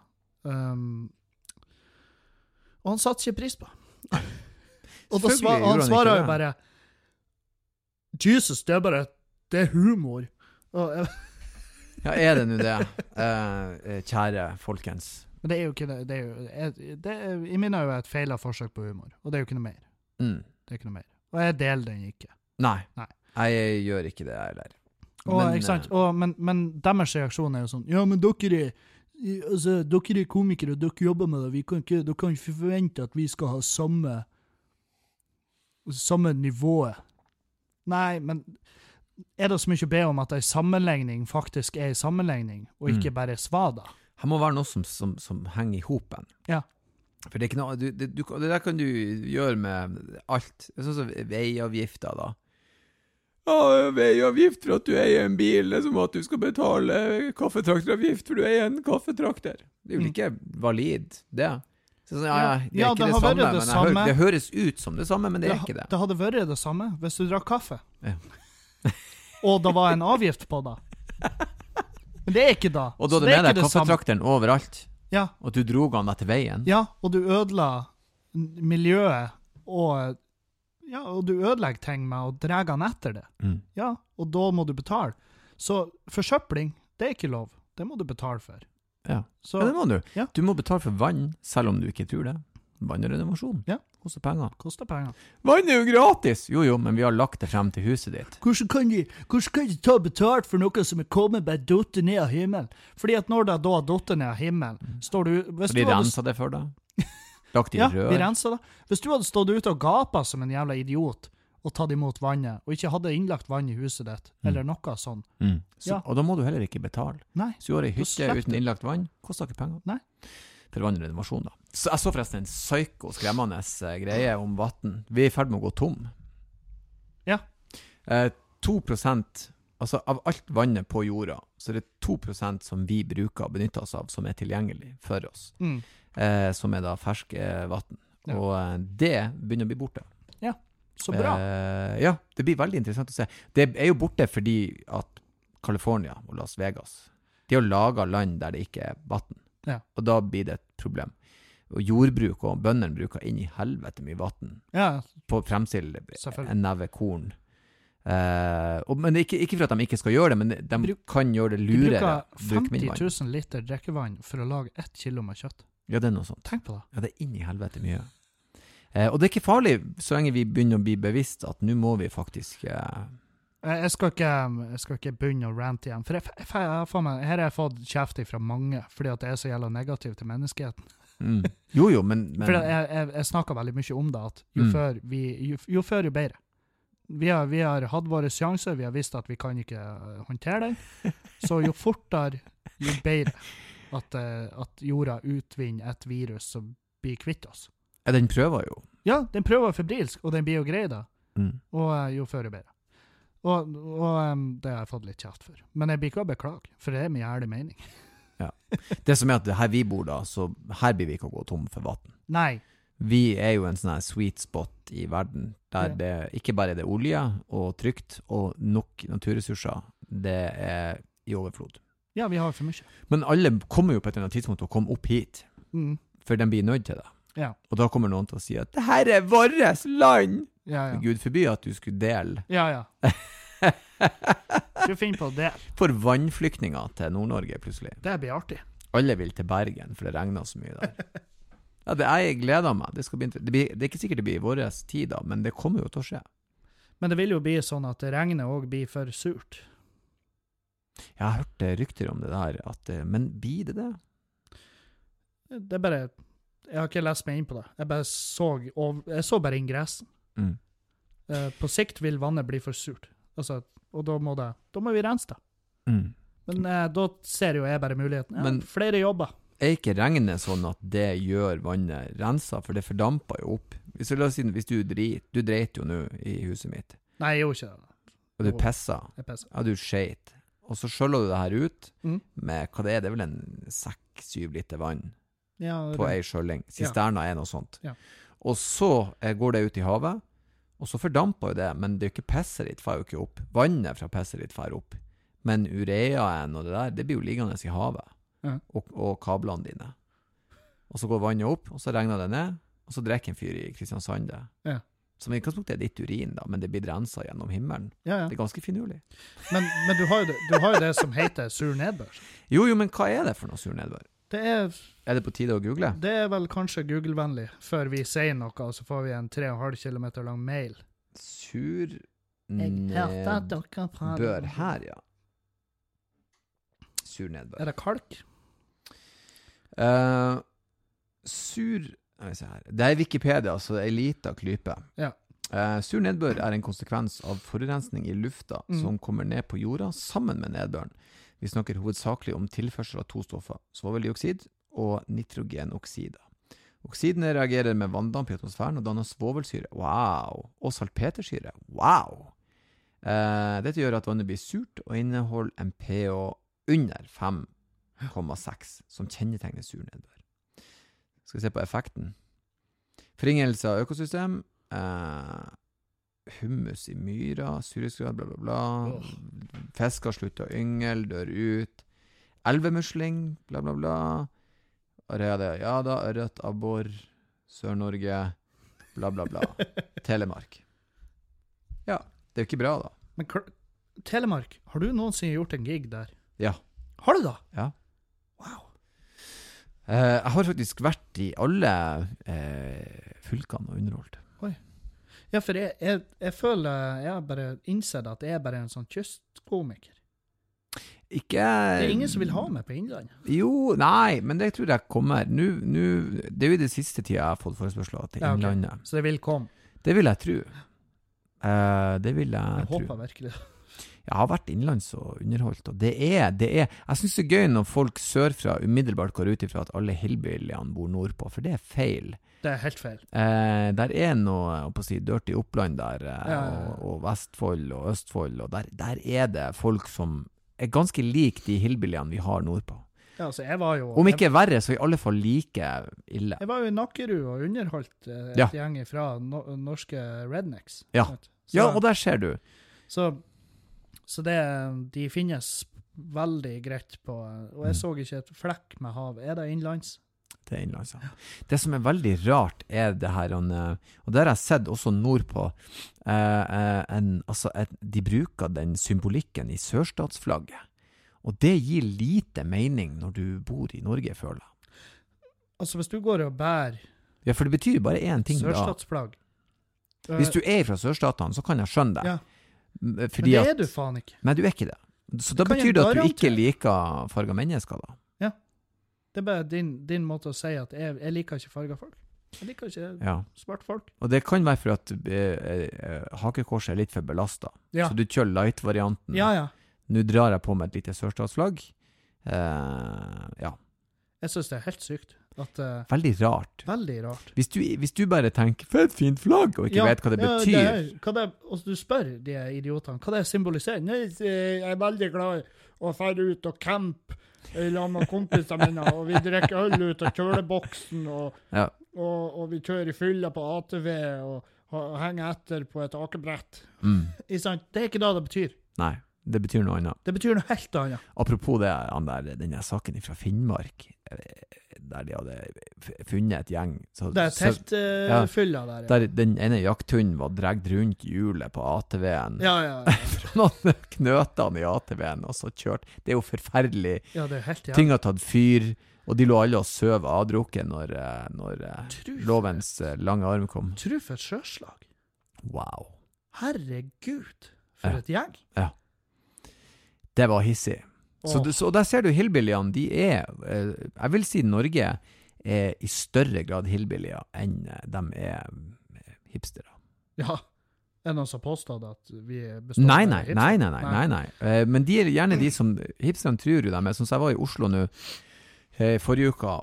Og han satte ikke pris på. Og han svarer jo bare Jesus, det er humor. Ja, er det nå det? Kjære folkens. Men det er jo ikke det. Jeg minner jo et feilet forsøk på humor. Og det er jo ikke noe mer. Det er ikke noe mer. Og jeg deler den ikke. Nei. Jeg gjør ikke det heller. Ikke sant? Men deres reaksjon er jo sånn, ja, men dere er komikere, og dere jobber med det. Dere kan ikke forvente at vi skal ha samme nivået. Nei, men er det så mye å be om at en sammenlegning faktisk er en sammenlegning, og ikke bare svada? Her må være noe som henger i hopen. Ja. For det er ikke noe, det der kan du gjøre med alt. Sånn som veiavgifter da. Ja, veiavgift for at du eier en bil, det er som at du skal betale kaffetrakteravgift for du eier en kaffetrakter. Det er jo ikke valid, det. Så sånn, det er ikke det samme, men det høres ut som det samme, men det er ikke det. Det hadde vært det samme hvis du drakk kaffe. Ja. Og det var en avgift på det. Men det er ikke det. Og da hadde med deg kaffetrakteren overalt. Ja. Og du drog han etter veien. Ja, og du ødela miljøet, og du ødelegger ting med å dra han etter det. Ja, og da må du betale. Så forsøpling, det er ikke lov. Det må du betale for. Ja, det må du. Ja. Du må betale for vann, selv om du ikke tror det. Vann og renovasjon. Ja. Koster penger. Vann er jo gratis! Jo, men vi har lagt det frem til huset ditt. Hvordan kan de ta betalt for noe som er kommet bare dotter ned av himmelen? Fordi at når det da dotter ned av himmelen, står du... De renser det for deg. Lagt i rør. Vi renser det. Hvis du hadde stått ute og gapet som en jævla idiot, og tatt imot vannet, og ikke hadde innlagt vann i huset ditt, eller noe sånn. Og da må du heller ikke betale. Nei. Så du har en hytte uten innlagt vann, koster ikke penger. Nei. For vann og renovasjon da. Så jeg så forresten en psyko-skremmende greie om vatten. Vi er i ferd med å gå tom. Ja. 2%, altså av alt vannet på jorda, så er det 2% som vi bruker å benytte oss av, som er tilgjengelig for oss. Som er da ferske vatten. Ja. Og det begynner å bli borte. Ja, så bra. Ja, det blir veldig interessant å se. Det er jo borte fordi at California og Las Vegas, de har laget land der det ikke er vatten. Ja. Og da blir det et problem. Og jordbruk og bøndene bruker inn i helvete mye vatten på å fremstille en neve korn. Men det er ikke for at de ikke skal gjøre det, men de kan gjøre det lurere. De bruker 50 000 liter drikkevann for å lage 1 kilo med kjøtt. Ja, det er noe sånt. Tenk på det. Ja, det er inn i helvete mye. Og det er ikke farlig så lenge vi begynner å bli bevisst at nå må vi faktisk... Jeg skal ikke begynne å rante igjen, for her har jeg fått kjeft fra mange, fordi at det er så jævla negativt til menneskeheten. Jo, men... For jeg snakker veldig mye om det, at jo før jo bedre. Vi har hatt våre sjanser, vi har visst at vi kan ikke håndtere den, så jo fortere, jo bedre at jorda utvinner et virus som blir kvitt oss. Ja, den prøver jo. Ja, den prøver febrilsk, og den blir jo grei da. Og jo før jo bedre. Og det har jeg fått litt kjeft for. Men jeg blir ikke å beklage, for det er min ærlig mening. Ja. Det som er at her vi bor da, så her blir vi ikke å gå tom for vatten. Nei. Vi jo en sånn her sweet spot i verden, der det ikke bare det olje og trygt og nok naturressurser, det i overflod. Ja, vi har for mye. Men alle kommer jo på et eller annet tidspunkt til å komme opp hit, for de blir nødt til det. Ja. Og da kommer noen til å si at det her vårt land! Ja. Gud forby at du skulle dele. Ja. Skal finne på det. For vannflyktninger til Nord-Norge plutselig. Det blir artig. Alle vil til Bergen, for det regner så mye der. Ja, jeg gleder meg. Det er ikke sikkert det blir i vår tid da, men det kommer jo til å skje. Men det vil jo bli sånn at det regner også blir for surt. Jeg har hørt rykter om det der, men blir det det? Det bare... Jeg har ikke lest meg inn på det. Jeg så bare ingressen. På sikt vil vannet bli for surt. Altså, og da må vi rense det. Men da ser jo jeg bare muligheten. Ja, men flere jobber. Ikke regnet sånn at det gjør vannet renset, for det fordamper jo opp. Hvis du dreit jo nå i huset mitt. Nei, jeg gjorde ikke det. Og du pisset. Ja, du skeit. Og så skjøller du det her ut med, hva det er vel en 6-7 liter vann på en skjølling. Sisterna noe sånt. Ja. Og så går det ut i havet, og så fordamper jo det, men det er jo ikke pisset ditt fer jo ikke opp. Vannet fra pisset ditt fer opp. Men ureaen og det blir jo liggende i havet. Og kablene dine. Og så går vannet opp, og så regner det ned, og så drekker en fyr i Kristiansand det. Ja. Som i utgangspunktet ditt urin da, men det blir renset gjennom himmelen. Ja. Det ganske finurlig. Men du har jo det som heter sur nedbør. Jo, men hva det for noe sur nedbør? Det det på tide å google? Det vel kanskje Google-vennlig, før vi sier noe, og så får vi en 3,5 kilometer lang mail. Sur nedbør her, ja. Sur nedbør. Det kalk? Sur... Det Wikipedia, så det en liten klype. Ja. Sur nedbør en konsekvens av forurensning i lufta som kommer ned på jorda sammen med nedbøren. Vi snakker hovedsakelig om tilførsel av 2 stoffer, svoveldioksid og nitrogenoksider. Oksidene reagerer med vanndamp i atmosfæren og danner svovelsyre. Wow! Og salpetersyre. Wow! Dette gjør at vannet blir surt og inneholder en pH under 5,6, som kjennetegner sur nedbør. Skal vi se på effekten. Forringelse av økosystem, hummus i myra, surhetsgrad, bla bla bla, fisker slutter å yngle, dør ut, elvemusling, bla bla bla, ørret, abbor, Sør-Norge, bla bla bla, Telemark. Ja, det jo ikke bra da. Men Telemark, har du noensinne gjort en gig der? Ja. Har du da? Ja. Wow. Jeg har faktisk vært i alle fylkene og underholdt. Oi. Ja, for jeg føler, jeg har bare innsett at jeg bare en sånn kystkomiker. Ikke... Det ingen som vil ha meg på Innlandet. Jo, nei, men det tror jeg kommer. Det jo i det siste tida jeg har fått forespørsler til Innlandet. Okay. Så det vil komme? Det vil jeg tro. Det vil jeg tro. Jeg håper virkelig det. Jeg har vært innenlands og underholdt, og det jeg synes det gøy når folk sørfra umiddelbart går ut ifra at alle hillbilliene bor nordpå, for det feil. Det helt feil. Der noe, jeg på å si, dirty Oppland der, og Vestfold og Østfold, og der det folk som ganske lik de hillbilliene vi har nordpå. Ja, altså jeg var jo... Om ikke verre, så i alle fall like ille. Jeg var jo i Nakkerud og underholdt et gjeng fra norske rednecks. Ja. Og der ser du. Så de finnes veldig greit på, og jeg så ikke et flekk med hav. Det innlands? Det innlands, ja. Det som veldig rart det her, og det har jeg sett også nordpå, de bruker den symbolikken i sørstatsflagget, og det gir lite mening når du bor i Norge, føler jeg. Altså hvis du går og bær... Ja, for det betyr bare en ting sørstatsflagg. Hvis du fra sørstatene, så kan jeg skjønne det. Ja. Fordi men det du faen ikke. Nei, du ikke det. Så da betyr det at du ikke liker farga mennesker da? Ja. Det bare din måte å si at jeg liker ikke farga folk. Jeg liker ikke svart folk. Og det kan være for at hakekorset litt for belastet. Ja. Så du kjører light-varianten. Ja. Nå drar jeg på med et lite sørstatsflagg. Ja. Jeg synes det helt sykt. Veldig rart. Veldig rart. Hvis du bare tenker, for et fint flagg, og ikke vet hva det betyr. Og du spør de idiotene, hva det symboliserer? Nei, jeg veldig glad i å fære ut og camp sammen med kompisene mine, og vi drikker øl ut av kjøleboksen, og vi kjører i fylla på ATV, og henger etter på et akebrett. Det er ikke det betyr. Nei. Det betyr noe annet. Det betyr noe helt annet. Apropos det, denne saken fra Finnmark, der de hadde funnet et gjeng. Det teltfylla der. Der den ene jakthunden var dregt rundt hjulet på ATV-en. Fra noen knøtene i ATV-en, og så kjørt. Det er jo forferdelig. Ja, det er helt jævlig. Ting har tatt fyr, og de lå alle og søv avdrukken når lovens lange arm kom. Tro for et sjøslag. Wow. Herregud, for et gjeng. Ja. Det var hissig. Så der ser du hillbilliene, de jeg vil si Norge i større grad hillbillier enn de hipstere. Ja, noen som påstod at vi består av hipstere? Nei. Men de gjerne de som, hipsterne tror jo dem, som jeg var i Oslo nå forrige uka,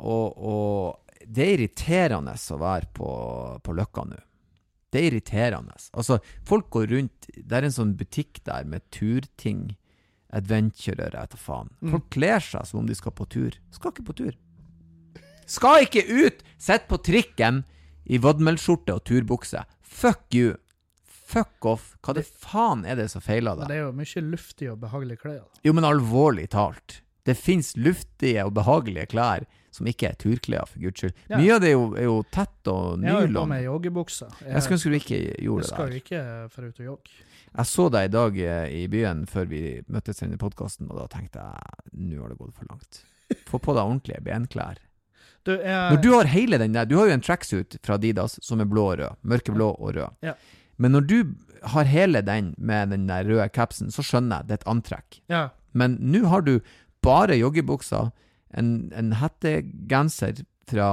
og det irriterende å være på Løkka nå. Det irriterende. Altså, folk går rundt, det en sånn butikk der med turting, adventurer, etter faen. Folk kler seg som om de skal på tur. Skal ikke på tur. Skal ikke ut! Sett på trikken i vadmelskjorte og turbukse. Fuck you! Fuck off! Hva det faen det som feiler deg? Det jo mye luftige og behagelige klær. Jo, men alvorlig talt. Det finnes luftige og behagelige klær som ikke turklær, for Guds skyld. Ja. Mye av det er jo tett og nylon. Jeg har på meg joggebukser. Jeg skulle ønske du ikke gjorde det der. Jeg skal jo ikke for ut og jogge. Jeg så deg i dag i byen før vi møttes i podcasten, og da tenkte jeg, nå har det gått for langt. Få på deg ordentlige benklær. Når du har hele den der, du har jo en tracksuit fra Adidas som blå og rød, mørkeblå og rød. Ja. Men når du har hele den med den der røde kapsen, så skjønner jeg, det et antrekk. Ja. Men nå har du bare joggebukser, en hettegenser fra...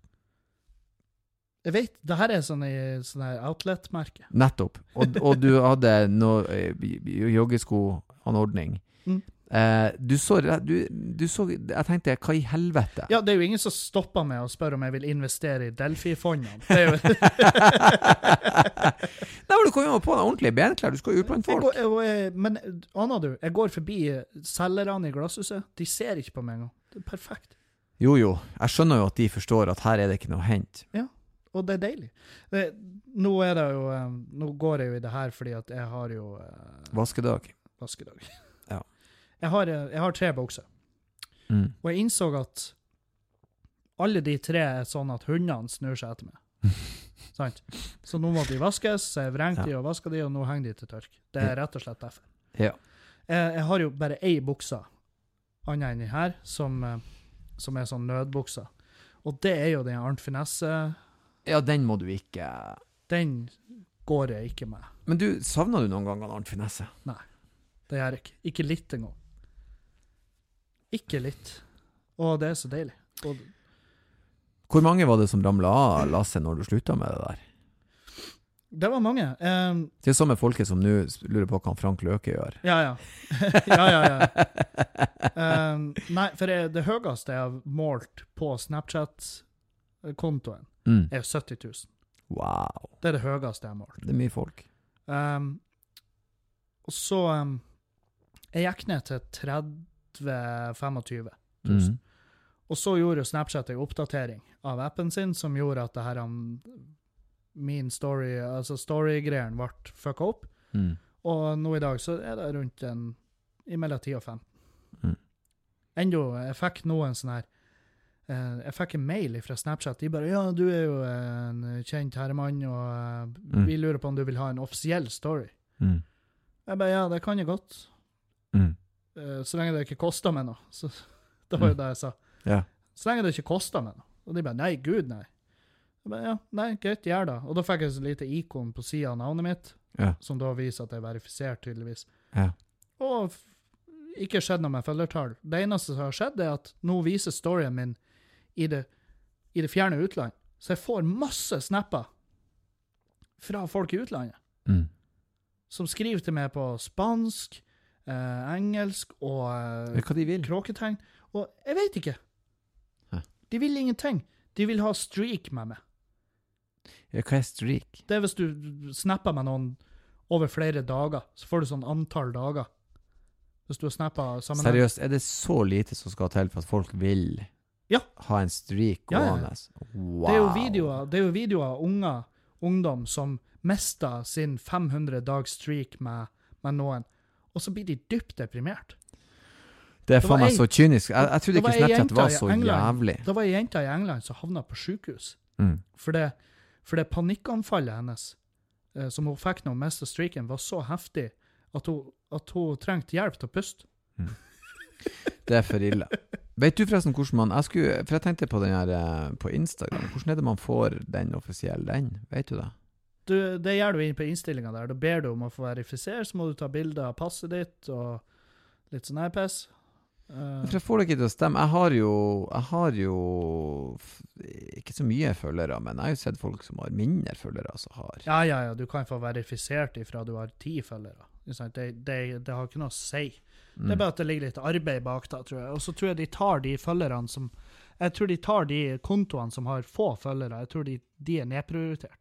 Jeg vet, det her sånn outlet-merke. Nettopp. Og du hadde joggesko-anordning. Du så, jeg tenkte, hva i helvete? Ja, det er jo ingen som stopper meg og spør om jeg vil investere i Delphi-fondene. Det er jo... Nei, men du kan jo på deg ordentlige benklær, du skal jo ut blant folk. Men, Anna du, jeg går forbi selgerne i glasshuset, de ser ikke på meg engang. Det er perfekt. Jo, jeg skjønner jo at de forstår at her det ikke noe hent. Ja. Og det er deilig. Nå går jeg jo i det her fordi at jeg har jo... Vaskedag. Ja. Jeg har 3 bukser. Og jeg innså at alle de 3 sånn at hundene snur seg etter meg. Sant? Så nå må de vaskes, så jeg vrengte de og vasket de, og nå henger de til tørk. Det rett og slett derfor. Ja. Jeg har jo bare 1 buksa, annet enn her, som sånn nødbuksa. Og det jo den Arnt Finesse... Ja, den må du ikke... Den går jeg ikke med. Men du, savner du noen ganger Arnt Finesse? Nei, det gjør jeg ikke. Ikke litt engang. Ikke litt. Og det så deilig. Hvor mange var det som ramlet av Lasse når du sluttet med det der? Det var mange. Det samme folket som nå lurer på hva Frank Løke gjør. Ja. Nei, for det høyeste jeg har målt på Snapchat-kontoen er 70 000. Wow. Det det høyeste jeg har målt. Det mye folk. Og så jeg gikk ned til 30-25 000. Og så gjorde Snapchat en oppdatering av appen sin som gjorde at det her min story, altså story-greien ble fucka opp. Og nå i dag så det rundt imellom 10 og 15. Enda, jeg fikk noen sånn her jeg fikk en mail fra Snapchat. De bare, ja, du jo en kjent herremann, og vi lurer på om du vil ha en offisiell story. Jeg bare, ja, det kan jeg godt. Så lenge det ikke koster meg noe. Så, det var jo det jeg sa. Ja. Så lenge det ikke koster meg noe. Og de bare, nei, gud, nei. Jeg bare, ja, nei, greit, gjør det. Og da fikk jeg så lite ikon på siden av navnet mitt, som da viser at det verifisert, tydeligvis. Ja. Og ikke skjedd noe med følgertall. Det eneste som har skjedd at nå viser storyen min i det fjerne utland. Så jeg får masse snapper fra folk i utlandet. Som skriver til meg på spansk, engelsk og hva de vil. Kråketegn. Og jeg vet ikke. De vil ingenting. De vil ha streak med meg. Ja, hva streak? Det hvis du snapper med noen over flere dager, så får du sånn antall dager. Hvis du har snappet sammen. Seriøst, det så lite som skal til for at folk vil ha en streak gående? Wow. Det er jo videoer av ungdom som mister sin 500-dags streak med noen, og så blir de dypt deprimert. Det faen meg så kynisk. Jeg trodde ikke Snapchat var så jævlig. Det var en jente i England som havnet på sykehus. For det panikkanfallet hennes, som hun fikk når hun mistet streaken, var så heftig at hun trengte hjelp til å puste. Det for ille. Vet du forresten hvordan for jeg tenkte på den her på Instagram, hvordan det man får den offisielle den? Vet du det? Det gjør du inn på innstillingen der. Da ber du om å få verifisere, så må du ta bilder av passet ditt og litt sånn her pess. For jeg får det ikke til å stemme. Jeg har jo ikke så mye følgere, men jeg har jo sett folk som har mindre følgere som har. Ja, du kan få verifisert ifra du har 10 følgere. Det har ikke noe å si. Det er bare at det ligger litt arbeid bak da, tror jeg. Og så tror jeg de tar de følgerne som, jeg tror de tar de kontoene som har få følgere, jeg tror de er nedprioritert.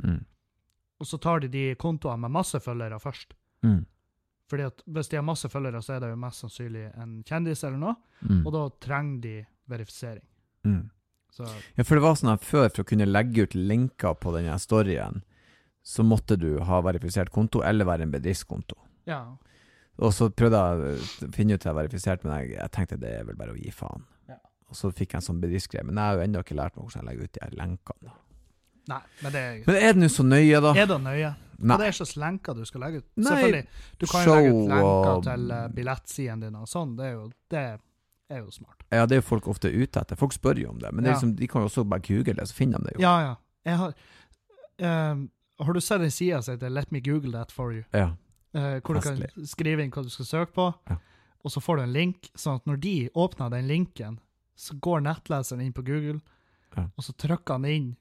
Og så tar de kontoene med masse følgere først. Fordi at hvis de har masse følgere, så er det jo mest sannsynlig en kjendis eller noe, og da trenger de verifisering. Så. Ja, for det var sånn at før, for å kunne legge ut linker på denne storyen, så måtte du ha verifisert konto, eller være en bedriftskonto. Ja. Og så prøvde jeg å finne ut at jeg verifisert, men jeg tenkte det er vel bare å gi faen. Ja. Og så fikk jeg en sånn bedriftsgreie, men jeg har jo enda ikke lært meg hvordan jeg legger ut de her lenkene. Nei, men det Men er det nå så nøye da? Er det nøye? Nei. Og det er ikke lenker du skal legge ut. Nei, selvfølgelig, du kan jo legge ut lenker til billettsiden din og sånn, det er jo smart. Ja, det er jo folk ofte ute etter. Folk spør jo om det, men det er liksom, de kan jo også bare google det, så finner de det jo. Ja. Har du sett en side som heter Let me Google that for you? Ja. Hvor du kan skrive inn hva du skal søke på, og så får du en link, sånn at når de åpner den linken, så går nettleseren inn på Google, og så trykker han inn,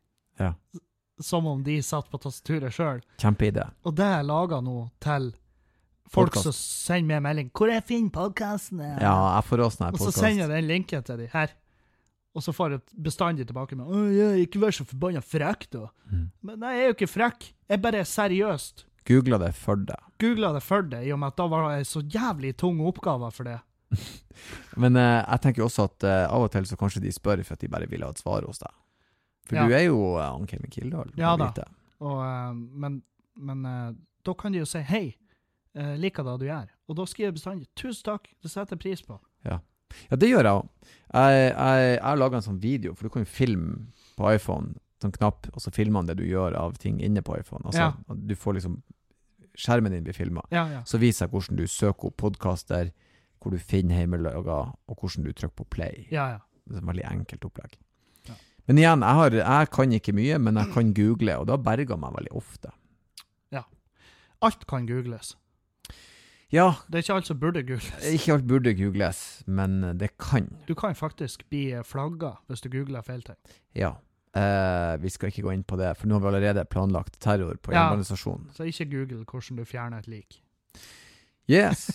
som om de satt på tastaturet selv. Kjempeidé. Og det er laget nå til folk som sender med melding, hvor jeg finner podcastene? Ja, jeg får også sånne her podcast. Og så sender jeg den linken til de her. Og så får jeg bestandig tilbake med, ikke vær så forbannet frekk da. Men nei, jeg er jo ikke frekk. Jeg bare er seriøst. Googlet det for deg. I og med at da var det så jævlig tunge oppgaver for det. Men jeg tenker også at av og til så kanskje de spør for at de bare vil ha et svar hos deg. For du er jo Kevin Kildahl. Ja da. Og, men da kan de jo si, hei, liker det du gjør. Og da skriver jeg bestandig, tusen takk, det setter jeg pris på. Ja, det gjør jeg også. Jeg har laget en sånn video, for du kan jo filme på iPhone, sånn knapp, og så filmer man det du gjør av ting inne på iPhone. Altså, du får liksom, skjermen din blir filmet. Så viser jeg hvordan du søker opp podcaster, hvor du finner hjemmelager, og hvordan du trykker på play. Det er et veldig enkelt opplegg. Men igjen, jeg kan ikke mye, men jeg kan google, og da berger man veldig ofte. Ja. Alt kan googles. Ja. Det er ikke alt som burde googles. Ikke alt burde googles, men det kan. Du kan faktisk bli flagget hvis du googler feil ting. Ja. Vi skal ikke gå inn på det, for nå har vi allerede planlagt terror på jernbanestasjonen. Så ikke google hvordan du fjerner et lik. Yes.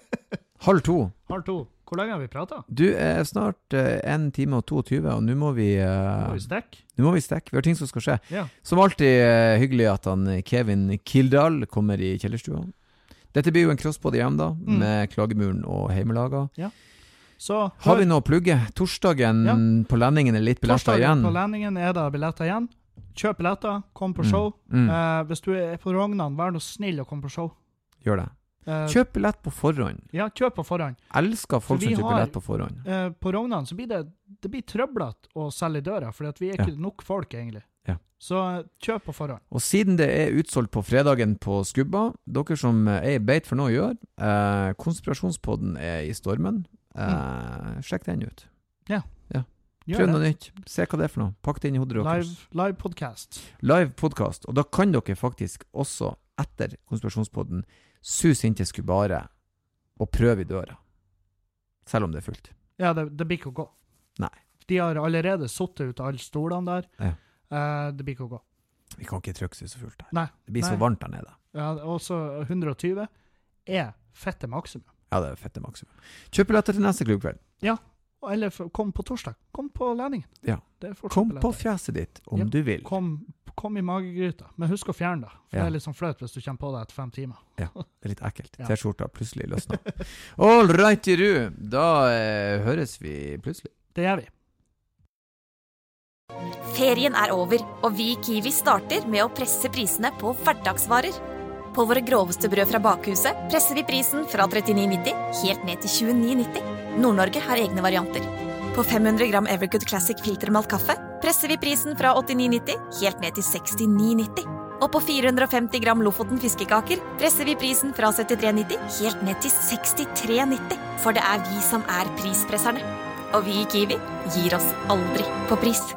1:30. 1:30. Hvor lenge har vi pratet? Du er snart 1 time og 22, og nå må vi stekke. Nå må vi stekke. Vi har ting som skal skje. Ja. Som alltid hyggelig at Kevin Kildahl kommer i kjellerstua. Dette blir jo en crosspod igjen da, med Klagemuren og Heimelaga. Ja. Så, har vi noe å plugge? Torsdagen på Lendingen er litt billetter igjen. Torsdagen på Lendingen er det billetter igjen. Kjøp billetter, kom på show. Hvis du er på Rognan, vær noe snill og kom på show. Gjør det. Kjøp billett på forhånd. Ja, kjøp på forhånd. Elsker folk som kjøper billett på forhånd. På Rognan så blir det blir trøblet å selge i døra, for vi er ikke nok folk egentlig. Ja. Så kjøp på forhånd. Og siden det er utsolgt på fredagen på Skubba, dere som er beit for noe å gjøre, konspirasjonspodden er i stormen. Sjekk den ut. Ja. Prøv noe nytt. Se hva det er for noe. Pakk det inn i hodet deres. Live podcast. Live podcast. Og da kan dere faktisk også, etter konspirasjonspodden, sus inn til Skubare og prøve i døra. Selv om det er fullt. Ja, det blir ikke å gå. Nei. De har allerede suttet ut alle stolene der. Ja. Det blir ikke å gå. Vi kan ikke trykke seg så fullt der. Nei. Det blir så varmt der nede. Ja, og så 120 er fette maksimum. Ja, det er fette maksimum. Kjøp billetter til neste klubbkveld. Ja, Eller kom på torsdag. Kom på Lendingen. Ja. Kom på fjeset ditt, om du vil. Kom i magegryta. Men husk å fjerne det. For det er litt sånn fløt hvis du kommer på det etter 5 timer. Ja, det er litt ekkelt. T-skjorta plutselig løsner. All right, Ru. Da høres vi plutselig. Det gjør vi. Ferien er over, og vi i Kiwi starter med å presse prisene på hverdagsvarer. På våre groveste brød fra bakhuset presser vi prisen fra 39,90 helt ned til 29,90. Nord-Norge har egne varianter. På 500 gram Evergood Classic filtermalt kaffe presser vi prisen fra 89,90 helt ned til 69,90. Og på 450 gram Lofoten fiskekaker presser vi prisen fra 73,90 helt ned til 63,90. For det er vi som er prispresserne. Og vi i Kiwi gir oss aldri på pris.